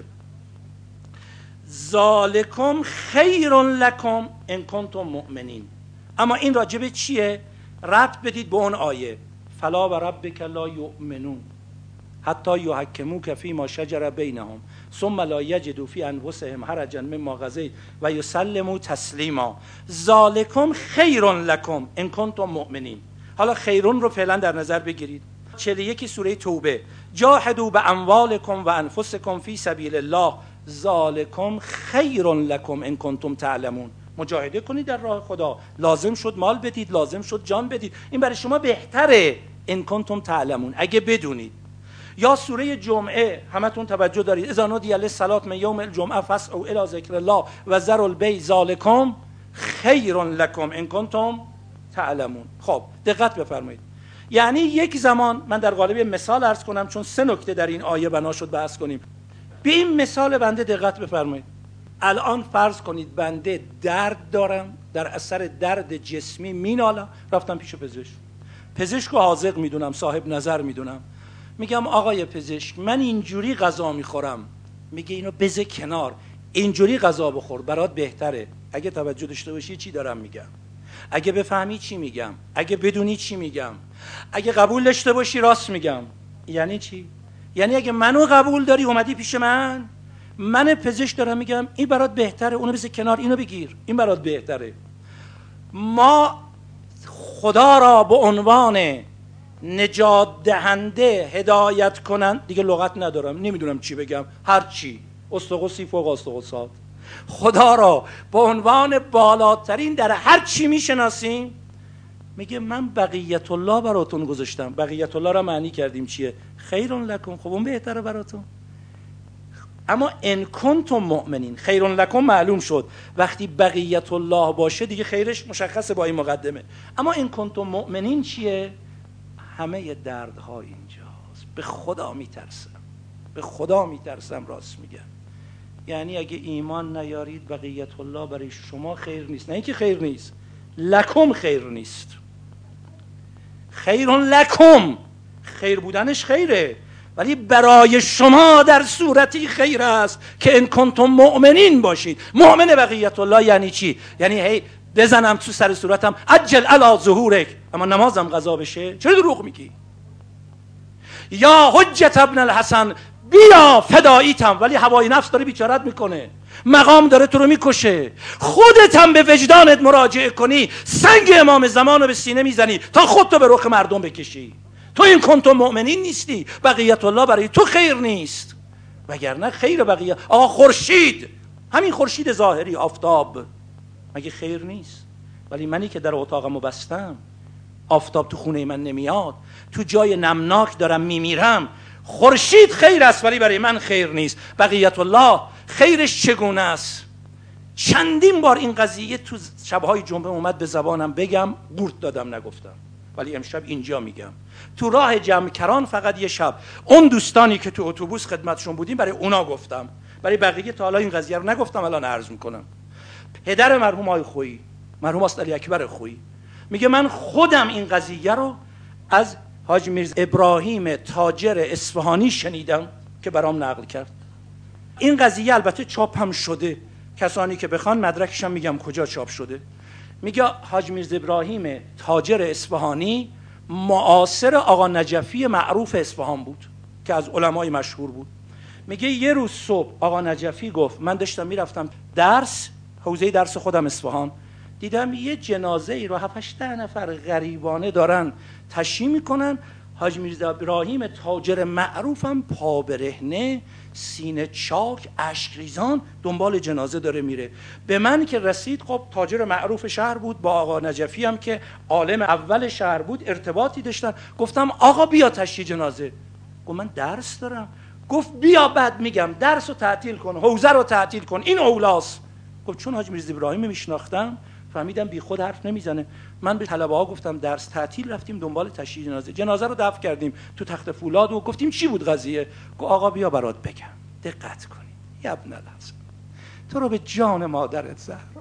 Speaker 2: ذالکم خیر لکم ان کنتم مؤمنین. اما این راجبه چیه؟ ربط بدید به اون آیه فلا و ربک لا یؤمنون حتی یحکموک فیما شجر بینهم ثم لا یجدوا فی انفسهم حرجا مما قضیت و یسلموا تسلیما. ذالکم خیر لکم ان کنتم مؤمنین. حالا خیرون رو فعلا در نظر بگیرید. 41 سوره توبه جاهدوا باموالکم و انفسکم فی سبیل الله ذالکم خیر لکم ان کنتم تعلمون. مجاهده کنید در راه خدا، لازم شد مال بدید، لازم شد جان بدید، این برای شما بهتره ان کنتم تعلمون اگه بدونید. یا سوره جمعه همتون توجه دارید اذا نودی للصلاة من یوم الجمعه فاسعوا الی ذکر الله و ذروا البیع ذالکم خیر لکم ان کنتم تعلمون. خب دقت بفرمایید. یعنی یک زمان من در قالب مثال عرض کنم، چون 3 نکته در این آیه بنا شد بحث کنیم. به این مثال بنده دقت بفرمایید. الان فرض کنید بنده درد دارم، در اثر درد جسمی مینالم، رفتم پیش پزشک رو حاذق میدونم، صاحب نظر میدونم، میگم آقای پزشک من اینجوری غذا میخورم، میگه اینو بذار کنار، اینجوری غذا بخور برات بهتره. اگه توجه داشته باشی چی دارم میگم، اگه بفهمی چی میگم، اگه بدونی چی میگم، اگه قبول داشته باشی راست میگم. یعنی چی؟ یعنی اگه منو قبول داری اومدی پیش من پزشک دارم میگم این برات بهتره، اونو بذار کنار، اینو بگیر، این برات بهتره. ما خدا را به عنوان نجات دهنده، هدایت کنن، دیگه لغت ندارم، نمیدونم چی بگم، هر چی، استقصی فوق استقصات، خدا را به عنوان بالاترین در هر چی میشناسیم. میگه من بقیت الله براتون گذاشتم. بقیت الله را معنی کردیم چیه؟ خیر لکم، خب اون بهتره براتون. اما ان کنتم مؤمنین، خیر لکم معلوم شد، وقتی بقیت الله باشه دیگه خیرش مشخصه با این مقدمه. اما ان کنتم مؤمنین چیه؟ همه دردها اینجاست. به خدا میترسم، به خدا میترسم، راست میگم. یعنی اگه ایمان نیارید بقیت الله برای شما خیر نیست. نه اینکه خیر نیست، لکم خیر نیست. خیر لکم، خیر بودنش خیره، ولی برای شما در صورتی خیر است که ان کنتم مؤمنین باشید. مؤمن بقیت الله یعنی چی؟ یعنی هی بزنم تو سر صورتم عجل علی ظهورک، اما نمازم قضا بشه چرا دروغ میگی؟ یا حجت ابن الحسن بیا فداییتم، ولی هوای نفس داره بیچارت میکنه، مقام داره تو رو میکشه. خودت هم به وجدانت مراجعه کنی، سنگ امام زمان رو به سینه میزنی تا خودتو به رخ مردم بکشی. تو این کنتم مؤمنین نیستی، بقیت الله برای تو خیر نیست. وگرنه خیر بقیت، آقا خورشید، همین خورشید ظاهری، آفتاب، مگه خیر نیست؟ ولی منی که در اتاقمو بستم، آفتاب تو خونه من نمیاد، تو جای نمناک دارم میمیرم، خورشید خیر است ولی برای من خیر نیست. بقیت الله خیرش چگونه است؟ چندین بار این قضیه تو شبهای جمعه اومد به زبانم بگم، قورت دادم نگفتم، ولی امشب اینجا میگم. تو راه جمکران فقط یه شب اون دوستانی که تو اتوبوس خدمتشون بودیم برای اونا گفتم، برای بقیه تا حالا این قضیه رو نگفتم، الان عرض میکنم. پدر مرحوم آقای خویی، مرحوم است علی اکبر خویی، میگه من خودم این قضیه رو از حاج میرزا ابراهیم تاجر اصفهانی شنیدم که برام نقل کرد. این قضیه البته چاپ هم شده، کسانی که بخوان مدرکش هم میگم کجا چاپ شده. میگه حاج میرزا ابراهیم تاجر اصفهانی معاصر آقا نجفی معروف اصفهان بود که از علمای مشهور بود. میگه یه روز صبح آقا نجفی گفت من داشتم میرفتم درس، حوزه درس خودم اصفهان، دیدم یه جنازه ای رو 7-8 نفر غریبانه دارن تشییع میکنن. حاج میرزا ابراهیم تاجر معروفم پا برهنه، سینه چاک، اشک ریزان دنبال جنازه داره میره. به من که رسید، خب تاجر معروف شهر بود، با آقا نجفی هم که عالم اول شهر بود ارتباطی داشتن. گفتم آقا بیا تشییع جنازه. گفت من درس دارم. گفت بیا بعد میگم، درس رو تعطیل کن، حوزه رو تعطیل کن، این اولاست. گفت چون حاج میرزا ابراهیم میشناختم فهمیدم بی خود حرف نمیزنه. من به طلبه ها گفتم درس تعطیل، رفتیم دنبال تشییع جنازه. جنازه رو دفن کردیم تو تخت فولاد و گفتیم چی بود قضیه؟ گفت آقا بیا برات بگم، دقت کنید یا ابن الحسن، تو رو به جان مادرت زهرا،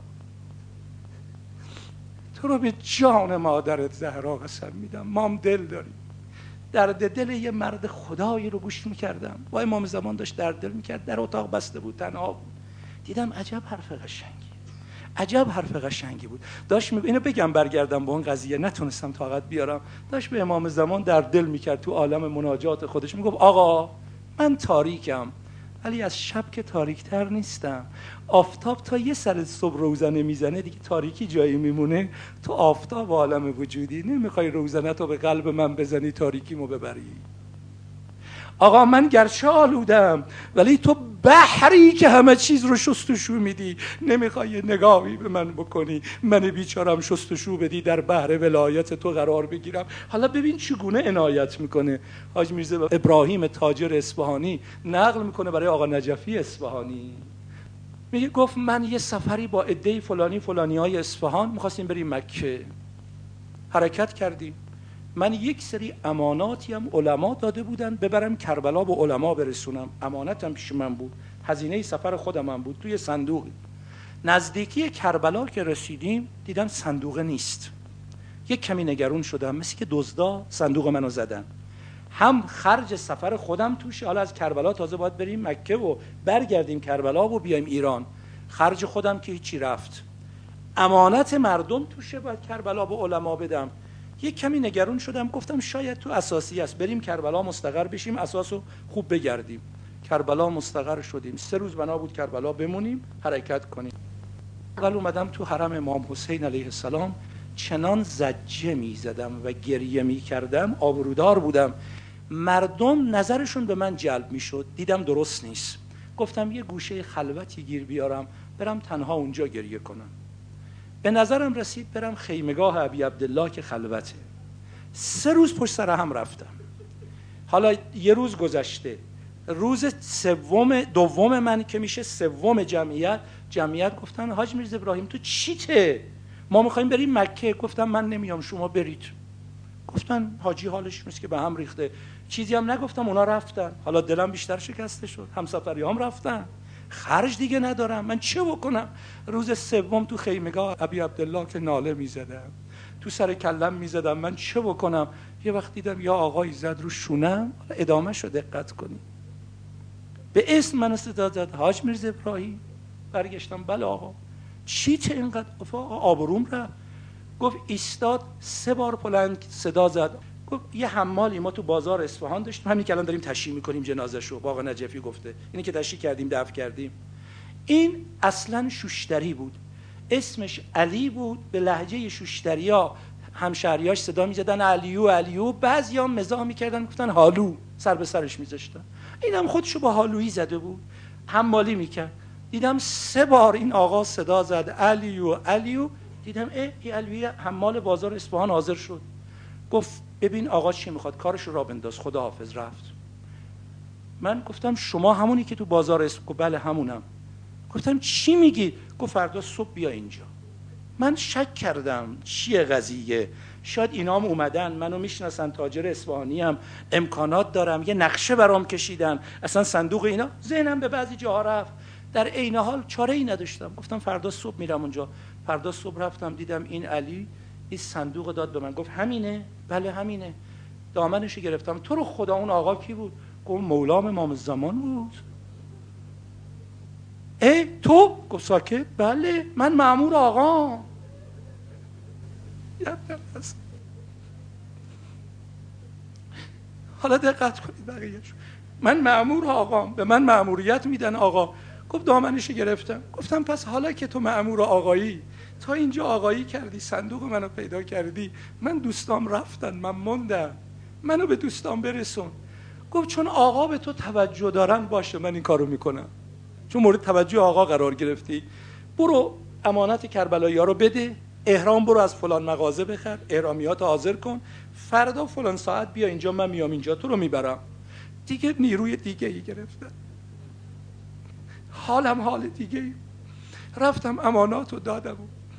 Speaker 2: تو رو به جان مادرت زهرا قسم میدم، مام دل داریم. درد دل یه مرد خدایی رو گوش میکردم، با امام زمان داشت درد دل میکرد، در اتاق بسته بود، تنها بود. دیدم عجب حرف قشنگی، عجب حرف قشنگی بود. داشت اینو بگم برگردم به اون قضیه، نتونستم طاقت بیارم. داشت به امام زمان در دل میکرد تو عالم مناجات خودش، میگفت آقا من تاریکم ولی از شب که تاریکتر نیستم. آفتاب تا یه سر صبح روزنه میزنه دیگه تاریکی جایی میمونه. تو آفتاب عالم وجودی، نمیخوای روزنه تو به قلب من بزنی تاریکیمو ببری. آقا من گرچه آلودم ولی تو بحری که همه چیز رو شستشو میدی، نمیخوای نگاهی به من بکنی، من بیچارم شستشو بدی، در بحر ولایت تو قرار بگیرم. حالا ببین چگونه عنایت میکنه حاج میرزا ابراهیم تاجر اصفهانی، نقل میکنه برای آقا نجفی اصفهانی. میگه گفت من یه سفری با عده فلانی های اصفهان میخواستیم بریم مکه، حرکت کردیم. من یک سری اماناتی هم علما داده بودن ببرم کربلا، به علما برسونم. امانتم پیش من بود، هزینه سفر خودم هم بود، توی صندوقی. نزدیکی کربلا که رسیدیم دیدم صندوق نیست. یک کمی نگران شدم، مثل که دزدا صندوق منو زدن. هم خرج سفر خودم توشه، حالا از کربلا تازه باید بریم مکه و برگردیم کربلا و بیایم ایران، خرج خودم که هیچی رفت. امانت مردم توشه، باید کربلا به علما بدم. یک کمی نگران شدم، گفتم شاید تو اساسی است، بریم کربلا مستقر بشیم، اساسو خوب بگردیم. کربلا مستقر شدیم، 3 روز بنا بود کربلا بمونیم، حرکت کنیم. اول اومدم تو حرم امام حسین علیه السلام، چنان زجه می زدم و گریه می کردم، آبرودار بودم. مردم نظرشون به من جلب می شد، دیدم درست نیست. گفتم یه گوشه خلوتی گیر بیارم، برم تنها اونجا گریه کنم. به نظرم رسید برم خیمگاه ابی عبدالله که خلوته. 3 روز پشت سر هم رفتم. حالا یه روز گذشته، روز دوم من که میشه 3 جمعیت گفتن حاج میرزا ابراهیم تو چیته؟ ما میخوایم بریم مکه. گفتم من نمیام، شما برید. گفتن حاجی حالش نیست که به هم ریخته. چیزی هم نگفتم، اونا رفتن. حالا دلم بیشتر شکسته شد، همسفریام رفتن، خرج دیگه ندارم، من چه بکنم؟ روز 3 تو خیمگاه ابی عبدالله که ناله میزدم، تو سر کلم میزدم، من چه بکنم؟ یه وقت دیدم یا آقایی زد رو شونم، ادامه شو دقت کنی، به اسم من صدا زد حاج میرزا ابراهیم. برگشتم بله آقا. چی چه اینقدر؟ آقا آبروم رفت. گفت ایستاد، 3 بار بلند صدا زد، گفت یه حمالی ما تو بازار اصفهان داشتیم، همین که الان داریم تشییع میکنیم جنازه‌شو، آقا نجفی گفته، اینی که تشییع کردیم دفن کردیم. این اصلا شوشتری بود، اسمش علی بود، به لهجه شوشتریا همشهریاش صدا میزدن علیو علیو، بعضیا مزاح میکردن گفتن حالو، سر به سرش میذاشتن. اینم خودشو با حالویی زده بود، حمالی میکرد. دیدم 3 بار این آقا صدا زد علیو علیو، دیدم این علیو حمال بازار اصفهان حاضر شد. گفت ببین آقا چی میخواد، کارشو را بنداز، خداحافظ. رفت. من گفتم شما همونی که تو بازار اصفهان؟ بله همونم. گفتم چی میگی؟ گفت فردا صبح بیا اینجا. من شک کردم چیه قضیه، شاید اینام اومدن منو میشناسن، تاجر اصفهانی ام، امکانات دارم، یه نقشه برام کشیدن، اصلا صندوق اینا. ذهنم به بعضی جاها رفت، در عین حال چاره ای نداشتم. گفتم فردا صبح میرم اونجا. فردا صبح رفتم، دیدم این علی این صندوق داد به من، گفت همینه؟ بله همینه. دامنشو گرفتم، تو رو خدا اون آقا کی بود؟ گفت مولام امام زمان بود. تو؟ گفت ساکت. بله من مأمور آقا. حالا دقت کنید بقیه‌اش. من مأمور آقام، به من مأموریت میدن آقا. گفت دامنشو گرفتم. گفتم پس حالا که تو مأمور آقایی، تا اینجا آقایی کردی، صندوق منو پیدا کردی، من دوستام رفتن، من موندم، منو به دوستام برسون. گفت چون آقا به تو توجه دارن باشه، من این کارو میکنم، چون مورد توجه آقا قرار گرفتی. برو امانت کربلایی‌ها رو بده، احرام برو از فلان مغازه بخر، احرامیات حاضر کن، فردا فلان ساعت بیا اینجا، من میام اینجا تو رو میبرم. دیگه نیروی دیگه ای گرفتم، حالم حال دیگه ای. رفتم امانات رو دادم،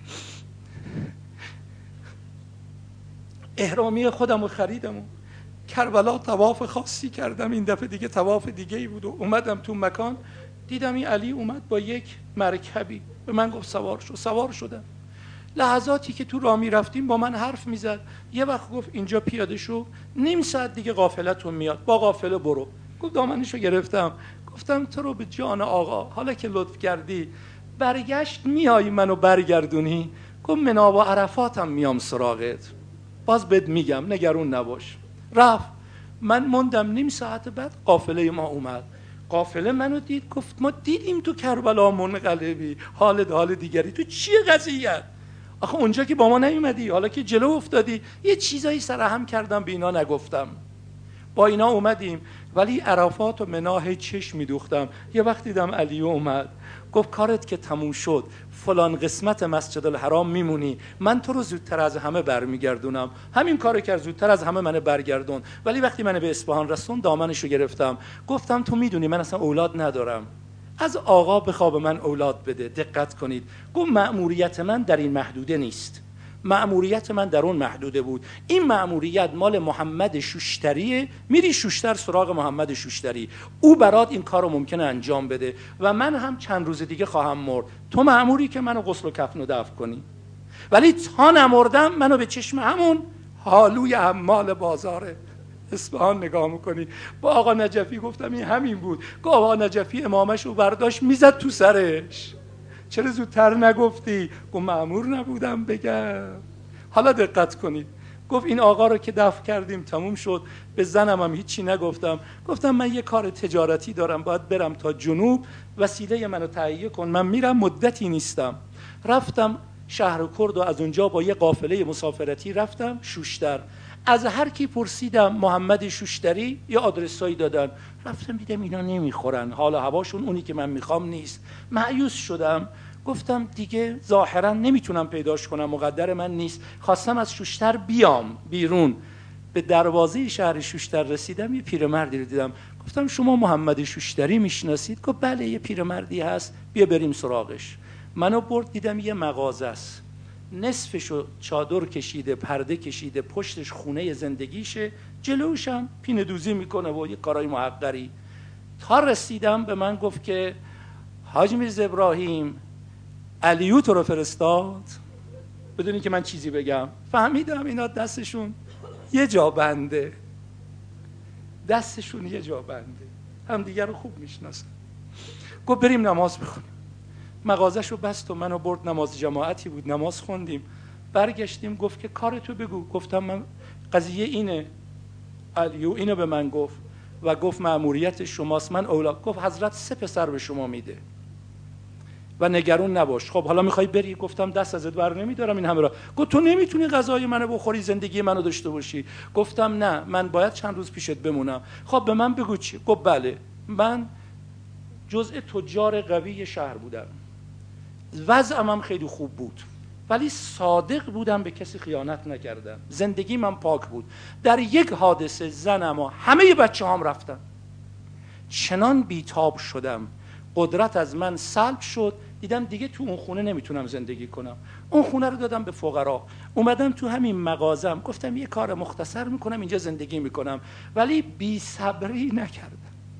Speaker 2: احرامی خودم رو خریدم، کربلا طواف خاصی کردم. این دفعه دیگه طواف دیگه ای بود و اومدم تو مکان، دیدم این علی اومد با یک مرکبی، به من گفت سوار شو. سوار شدم. لحظاتی که تو راه میرفتیم با من حرف میزد. یه وقت گفت اینجا پیاده شو، نیم ساعت دیگه قافلتون میاد، با قافله برو. گفت دامنشو گرفتم، گفتم تو رو به جان آقا، حالا که لطف کردی برگشت میایی منو برگردونی؟ گفت منا و عرفاتم میام سراغت، باز بهت میگم نگران نباش. رفت. من موندم. نیم ساعت بعد قافله ما اومد. قافله منو دید، گفت ما دیدیم تو کربلا منقلبی، حال دیگری، تو چیه قضیه؟ آخه اونجا که با ما نیومدی، حالا که جلو افتادی. یه چیزایی سرهم کردم به اینا نگفتم. با اینا اومدیم، ولی عرفات و مناه چشم میدوختم. یه وقت دیدم علیو اومد، گفت کارت که تموم شد، فلان قسمت مسجد الحرام میمونی، من تو رو زودتر از همه برمیگردونم. همین کارو کرد، زودتر از همه منو برگردون. ولی وقتی منو به اصفهان رسون، دامنشو گرفتم، گفتم تو میدونی من اصلا اولاد ندارم، از آقا بخوا به من اولاد بده. دقت کنید. گفت مأموریت من در این محدوده نیست، مأموریت من در اون محدوده بود. این مأموریت مال محمد شوشتریه، میری شوشتر سراغ محمد شوشتری، او برات این کارو ممکنه انجام بده و من هم چند روز دیگه خواهم مرد. تو مأموری که منو غسل و کفن و دفن کنی، ولی تا نمردم منو به چشم همون حالوی حمال بازار اصفهان نگاه میکنی. با آقا نجفی گفتم این همین بود. گفت آقا نجفی امامش رو برداشت میزد تو سرش. چرا زودتر نگفتی؟ گفت مأمور نبودم بگم. حالا دقت کنید، گفت این آقا رو که دفن کردیم تموم شد، به زنم هم هیچی نگفتم. گفتم من یه کار تجارتی دارم، باید برم تا جنوب، وسیله منو تهیه کن، من میرم، مدتی نیستم. رفتم شهر کرد و از اونجا با یه قافله مسافرتی رفتم شوشتر. از هر کی پرسیدم محمد شوشتری، یه آدرسایی دادن. رفتم دیدم اینا نمیخورن، حال هواشون اونی که من میخوام نیست. مایوس شدم، گفتم دیگه ظاهرا نمیتونم پیداش کنم، مقدر من نیست. خواستم از شوشتر بیام بیرون. به دروازه شهر شوشتر رسیدم، یه پیرمردی رو دیدم. گفتم شما محمد شوشتری میشناسید؟ گفت بله یه پیرمردی هست، بیا بریم سراغش. منو برد، دیدم یه مغازه است، نصفشو چادر کشیده، پرده کشیده، پشتش خونه زندگیشه، جلوشم پینه دوزی میکنه و یه کارای محقری. تا رسیدم به من گفت که حاج میرزا ابراهیم علیو تو رو فرستاد. بدون اینکه من چیزی بگم فهمیدم اینا دستشون یه جا بنده، دستشون یه جا بنده، هم دیگر رو خوب میشناسن. گفت بریم نماز بخونیم. مغازش رو بست و منو برد، نماز جماعتی بود، نماز خوندیم، برگشتیم. گفت که کارتو بگو. گفتم من قضیه اینه، علیو اینو به من گفت و گفت مأموریت شماست، من اولاد. گفت حضرت 3 پسر به شما میده و نگران نباش. خب حالا میخوای بری؟ گفتم دست ازت بر نمیدارم این همه را. گفت تو نمیتونی غذای منو بخوری، زندگی منو داشته باشی. گفتم نه، من باید چند روز پیشت بمونم. خب به من بگو چی؟ گفت بله، من جزء تجار قوی شهر بودم، وضعم هم خیلی خوب بود، ولی صادق بودم، به کسی خیانت نکردم، زندگی من پاک بود. در یک حادثه زنم و همه بچه هم رفتن. چنان بیتاب شدم، قدرت از من سلب شد، دیدم دیگه تو اون خونه نمیتونم زندگی کنم. اون خونه رو دادم به فقرا. اومدم تو همین مغازم، گفتم یه کار مختصر میکنم اینجا زندگی میکنم، ولی بی صبری نکردم،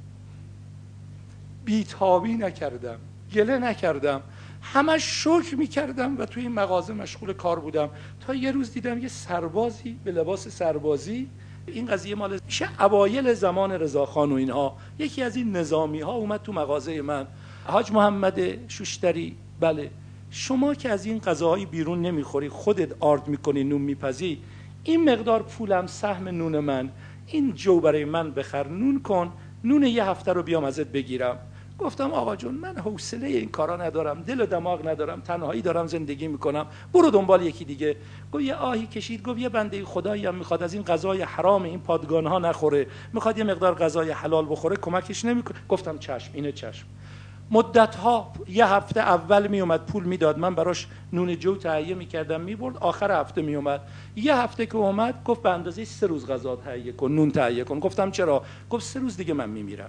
Speaker 2: بیتابی نکردم، گله نکردم، همه شکر میکردم و توی این مغازه مشغول کار بودم. تا یه روز دیدم یه سربازی به لباس سربازی، این قضیه مال میشه اوایل زمان رضاخان و اینها، یکی از این نظامی ها اومد تو مغازه من. حاج محمد شوشتری، بله شما که از این غذاهای بیرون نمیخوری، خودت آرد میکنی، نون میپزی، این مقدار پولم سهم نون من، این جو برای من بخر، نون کن، نون یه هفته رو بیام ازت بگیرم. گفتم آقا جون من حوصله این کارا ندارم، دل و دماغ ندارم، تنهایی دارم زندگی میکنم، برو دنبال یکی دیگه. گفت یه آهی کشید، گفت یه بنده خدایی هم میخواد از این غذای حرام این پادگان ها نخوره، میخواد یه مقدار غذای حلال بخوره، کمکش نمیکنه؟ گفتم چشم، اینه چشم. مدت ها یه هفته اول میومد پول میداد، من براش نون جو تهیه میکردم میبرد، آخر هفته میومد. یه هفته که اومد گفت به اندازه 3 روز غذا تهیه کن، نون تهیه کن. گفتم چرا؟ گفت 3 روز دیگه من میمیرم،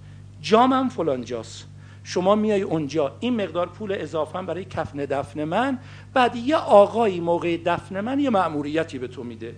Speaker 2: جامم فلان جاست، شما میای اونجا، این مقدار پول اضافه برای کفن دفن من، بعد یه آقایی موقع دفن من یه مأموریتی به تو میده.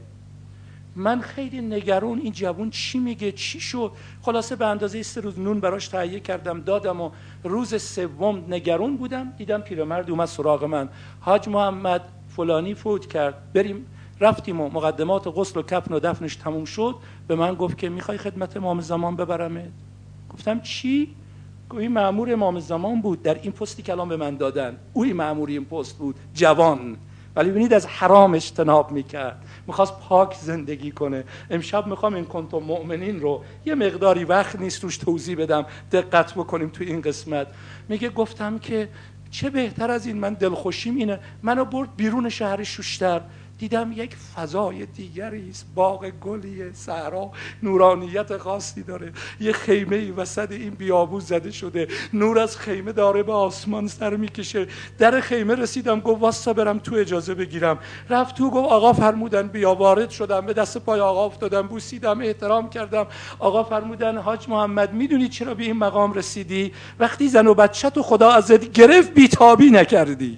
Speaker 2: من خیلی نگران، این جوون چی میگه، چی شد؟ خلاصه به اندازه 3 روز نون براش تهیه کردم دادم و روز سوم نگران بودم، دیدم پیرمرد اومد سراغ من، حاج محمد فلانی فوت کرد، بریم. رفتیم و مقدمات غسل و کفن و دفنش تموم شد. به من گفت که میخوای خدمت امام زمان ببرمت؟ گفتم چی؟ گویی مأمور امام زمان بود در این پستی که الان به من دادن، اوی مأمور این پست بود، جوان، ولی ببینید از حرام اجتناب میکرد، میخواست پاک زندگی کنه. امشب میخوام این کنتم مؤمنین رو یه مقداری، وقت نیست روش توضیح بدم، دقت بکنیم تو این قسمت. میگه گفتم که چه بهتر از این، من دلخوشیم اینه. منو برد بیرون شهر شوشتر، دیدم یک فضای دیگری است، باغ گلیه، صحرا نورانیت خاصی داره، یه خیمه وسط این بیابون زده شده، نور از خیمه داره به آسمان سر میکشه. در خیمه رسیدم، گفت واستا برم تو اجازه بگیرم. رفت تو، گفت آقا فرمودن بیا. وارد شدم، به دست پای آقا افتادم، بوسیدم، احترام کردم. آقا فرمودن حاج محمد میدونی چرا به این مقام رسیدی؟ وقتی زن و بچه تو خدا ازت گرفت بیتابی نکردی،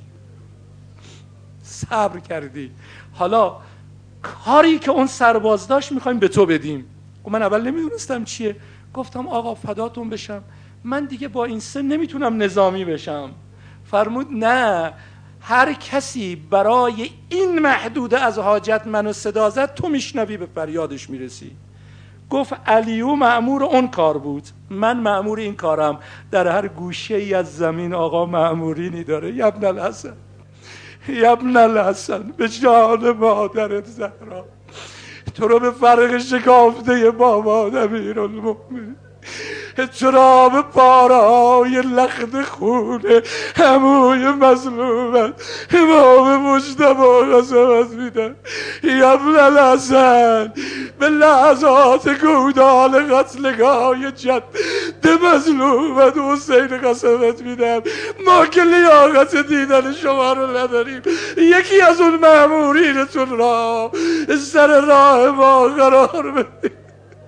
Speaker 2: صبر کردی. حالا کاری که اون سرباز داشت میخوایم به تو بدیم. من اول نمیدونستم چیه. گفتم آقا فداتون بشم، من دیگه با این سن نمیتونم نظامی بشم. فرمود نه، هر کسی برای این محدوده از حاجت منو صدا زد، تو میشنوی به فریادش میرسی. گفت علیو مأمور اون کار بود، من مأمور این کارم. در هر گوشه ای از زمین آقا مأمورینی داره. یبن الحسن، یبن الحسن، به جان مادرت زهرا، تو رو به فرق شکافته بابا امیرالمومنین، تو را به پارهای لخت خونه هموی مظلومت امام مجتبی قسمت میدم. ابن الحسن، به لحظات گودال قتلگاه جد مظلومت حسین قسمت میدم. ما که لیاقت دیدن شما رو نداریم، یکی از اون مأمورینتون را سر راه ما قرار بدید.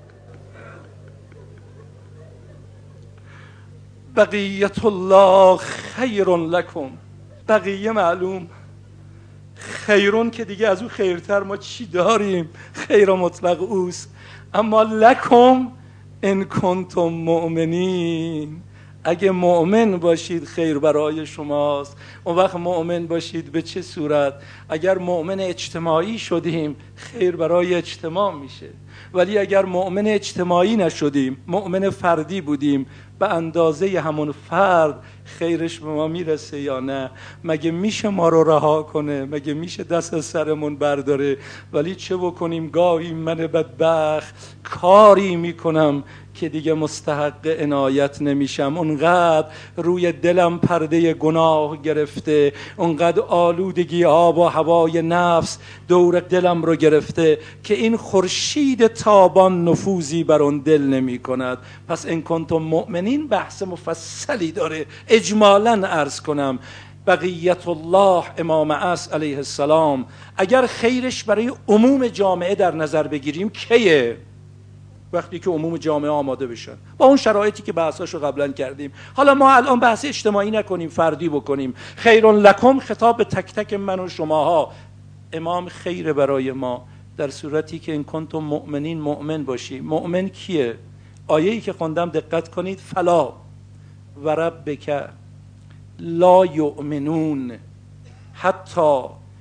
Speaker 2: بقیت الله خیر لکم، بقیه معلوم، خیرون که دیگه از او خیرتر ما چی داریم؟ خیر مطلق اوست. اما لکم ان کنتم مؤمنین، اگه مؤمن باشید خیر برای شماست. اون وقت مؤمن باشید به چه صورت؟ اگر مؤمن اجتماعی شدیم خیر برای اجتماع میشه، ولی اگر مؤمن اجتماعی نشدیم، مؤمن فردی بودیم، به اندازه همون فرد خیرش به ما میرسه یا نه؟ مگه میشه ما رو رها کنه؟ مگه میشه دست از سرمون برداره؟ ولی چه بکنیم؟ گاهی من بدبخت کاری میکنم که دیگه مستحق عنایت نمیشم. اونقدر روی دلم پرده گناه گرفته، اونقدر آلودگی آب و هوای نفس دور دلم رو گرفته که این خورشید تابان نفوذی بر اون دل نمی کند. پس ان کنتم مؤمنین بحث مفصلی داره. اجمالاً عرض کنم بقیت الله امام عصر علیه السلام اگر خیرش برای عموم جامعه در نظر بگیریم کیه؟ وقتی که عموم جامعه آماده بشن با اون شرایطی که بحثاشو قبلا کردیم. حالا ما الان بحث اجتماعی نکنیم، فردی بکنیم. خیر لکم خطاب به تک تک من و شماها. امام خیر برای ما در صورتی که این کنتم مؤمنین مؤمن باشی. مؤمن کیه؟ آیه‌ای که خوندم دقت کنید. فلا و ربک لا یؤمنون حتی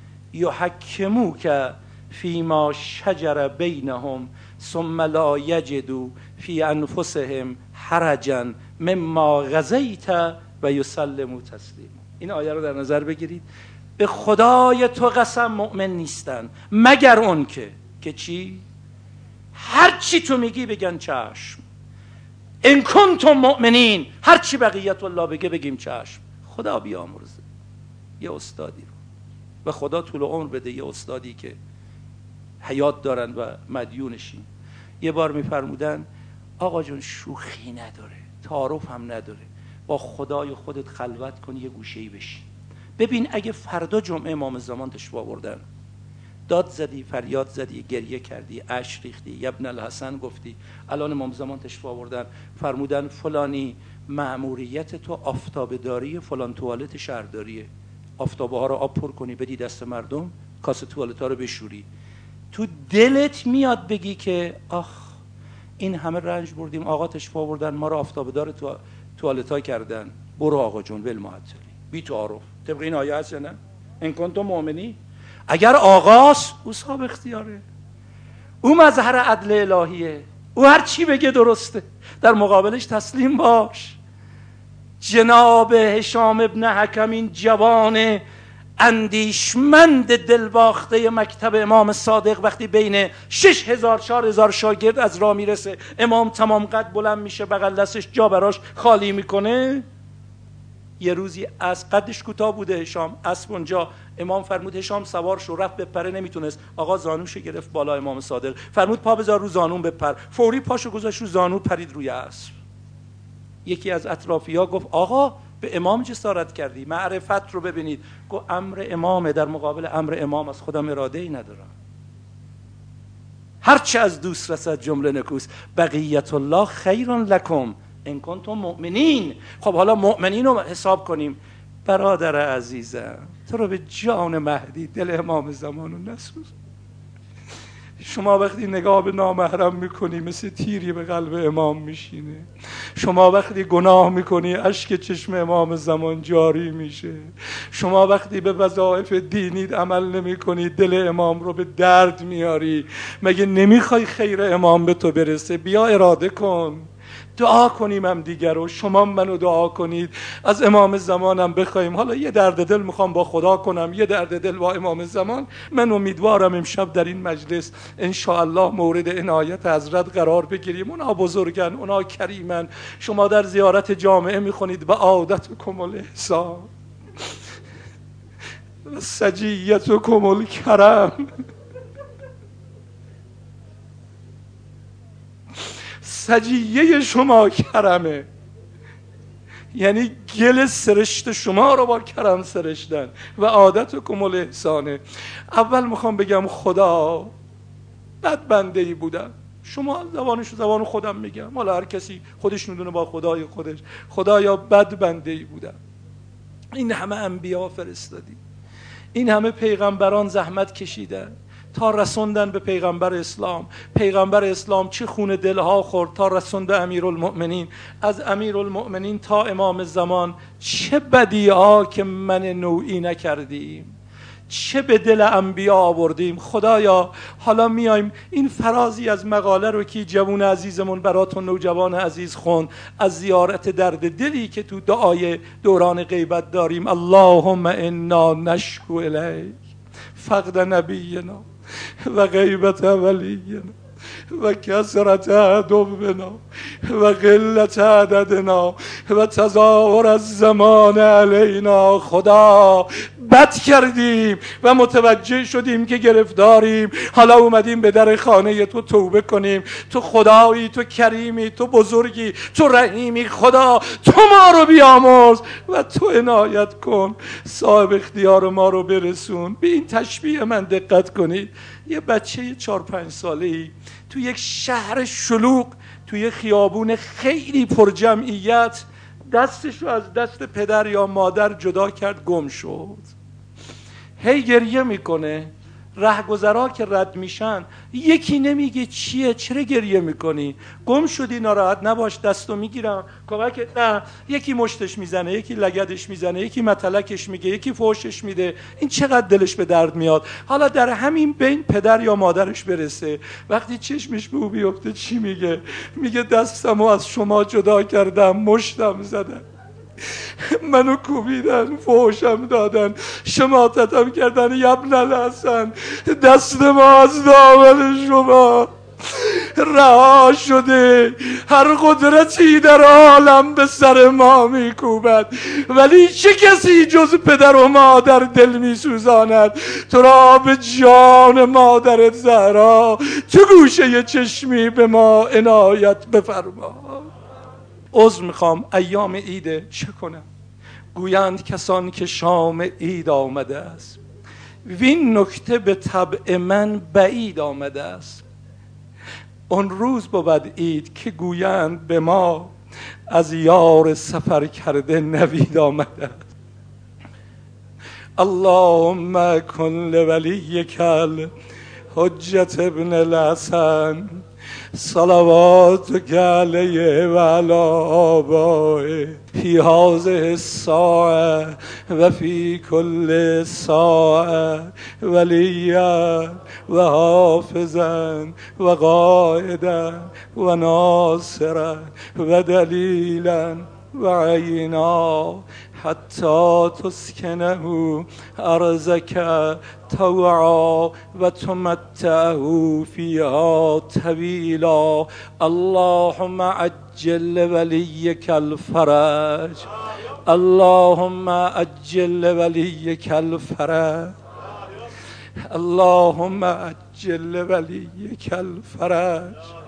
Speaker 2: یحکموک فیما شجر بینهم ثم لا یجدوا فی انفسهم حرجا مما قضیت و یسلموا تسلیما. این آیه رو در نظر بگیرید. به خدای تو قسم مؤمن نیستن مگر اون که چی؟ هر چی تو میگی بگن چشم. ان کنتم مؤمنین، هر چی بقیت الله بگه بگیم چشم. خدا بیامرزه یه استادی رو، و خدا طول عمر بده یه استادی که حیات دارن و مدیونشین. یه بار میفرمودن آقا جون شوخی نداره، تعارف هم نداره، با خدای خودت خلوت کن، یه گوشه‌ای بشین ببین اگه فردا جمعه امام زمان تشریف آوردن، داد زدی، فریاد زدی، گریه کردی، اشک ریختی، یا ابن الحسن گفتی، الان امام زمان تشریف آوردن فرمودن فلانی مأموریت تو آفتابداری فلان توالت شهرداریه، آفتابه ها رو آب پر کنی بدی دست مردم، کاسه توالت ها رو بشوری. تو دلت میاد بگی که آخ این همه رنج بردیم، آقا تشریف آوردن ما رو آفتابدار توالت ها کردن، برو آقا جون ول معطلی بی تعارف. طبق این آیه هست یا نه؟ ان کنتم مؤمنین. اگر آقاست او صاحب اختیاره، او مظهر عدل الهیه، او هر چی بگه درسته، در مقابلش تسلیم باش. جناب هشام ابن حکم این جوان اندیشمند دلباخته مکتب امام صادق وقتی بین 6000 4000 شاگرد از راه میرسه، امام تمام قد بلند میشه، بغل دستش جا براش خالی میکنه. یه روزی از قدش کوتاه بوده هشام، اسب اونجا، امام فرمود هشام سوار شو، رفت بپره نمیتونست، آقا زانوشو گرفت بالا امام صادق، فرمود پا بذار رو زانون بپر، فوری پاشو گذاشت رو زانو، پرید روی اسب. یکی از اطرافی‌ها گفت آقا به امام جسارت کردی، معرفت رو ببینید. گفت امر امامه، در مقابل امر امام از خودم اراده‌ای ندارم، هرچه از دوست رسد جمله نکوست. بقیت الله خیر لکم ان کنتم مؤمنین. خب حالا مؤمنین رو حساب کنیم. برادر عزیزم تو رو به جان مهدی دل امام زمانو نسوز. شما وقتی نگاه به نامحرم میکنی مثل تیری به قلب امام میشینه. شما وقتی گناه میکنی اشک چشم امام زمان جاری میشه. شما وقتی به وظایف دینی عمل نمیکنی دل امام رو به درد میاری. مگه نمیخوای خیر امام به تو برسه؟ بیا اراده کن، دعا کنیم هم دیگر رو. شما منو دعا کنید از امام زمانم بخوایم. حالا یه درد دل میخوام با خدا کنم، یه درد دل با امام زمان. من امیدوارم امشب در این مجلس انشاءالله مورد عنایت حضرت قرار بگیریم. اونا بزرگن، اونا کریمن. شما در زیارت جامعه میخونید و عادتکم الاحسان و سجیتکم الکرم. سجیه شما کرمه، یعنی گل سرشت شما رو با کرم سرشتن. و عادتکم الاحسانه. اول میخوام بگم خدا بد بنده‌ای بودم. شما زبانشو زبان خودم میگم، حالا هر کسی خودش میدونه با خدای خودش. خدایا بد بنده‌ای بودم. این همه انبیا فرستادی، این همه پیغمبران زحمت کشیدن تا رسوندن به پیغمبر اسلام. پیغمبر اسلام چه خون دلها خورد تا رسوند به امیرالمؤمنین. از امیرالمؤمنین تا امام زمان چه بدیعا که من نوعی نکردیم، چه به دل انبیا آوردیم. خدایا حالا میایم این فرازی از مقاله رو که جوان عزیزمون براتون نوجوان عزیز خوند از زیارت درد دلی که تو دعای دوران غیبت داریم. اللهم انا نشکو الیک فقد نبینا و غیبت ولینا و کثرت عدونا و قلت عددنا و تظاهر الزمان علینا. خدا بد کردیم و متوجه شدیم که گرفتاریم. حالا اومدیم به در خانه تو توبه کنیم. تو خدایی، تو کریمی، تو بزرگی، تو رحیمی. خدا تو ما رو بیامرز و تو عنایت کن. صاحب اختیار ما رو برسون. به این تشبیه من دقت کنید. یه بچه 4-5 ساله‌ای تو یک شهر شلوغ، تو یک خیابون خیلی پر جمعیت، دستشو از دست پدر یا مادر جدا کرد، گم شد. هی گریه میکنه. رهگذرا که رد میشن یکی نمیگه چیه، چرا گریه میکنی؟ گم شدی، ناراحت نباش، دستو میگیرم کمک. نه، یکی مشتش میزنه، یکی لگدش میزنه، یکی متلکش میگه، یکی فوشش میده. این چقدر دلش به درد میاد. حالا در همین بین پدر یا مادرش برسه، وقتی چشمش به او بیفته چی میگه؟ میگه دستمو از شما جدا کردم، مشتم زدن، منو کوبیدن، فحشم دادن، شماتتم کردن. یبن الحسن، دست ما از دامن شما رها شده. هر قدرتی در عالم به سر ما میکوبد، ولی چه کسی جز پدر و مادر دل میسوزاند؟ تو را به جان مادرت زهرا، تو گوشه چشمی به ما عنایت بفرما. عذر میخوام، ایام عیده، چه کنم؟ گویند کسان که شام عید آمده است، وین نکته به طبع من بعید آمده است. اون روز بود عید که گویند به ما از یار سفر کرده نوید آمده است. اللهم کن لولیک الحجة ابن الحسن صلواتك علیه و علی آبائه فی هذه الساعة و فی کل ساعة ولیا و حافظا و قائدا و ناصرا و دلیلا و عینا حتی تسکنه ارضک طوعا و تمتعه فیها طویلا. اللهم عجل ولیک الفرج، اللهم عجل ولیک الفرج، اللهم عجل ولیک الفرج.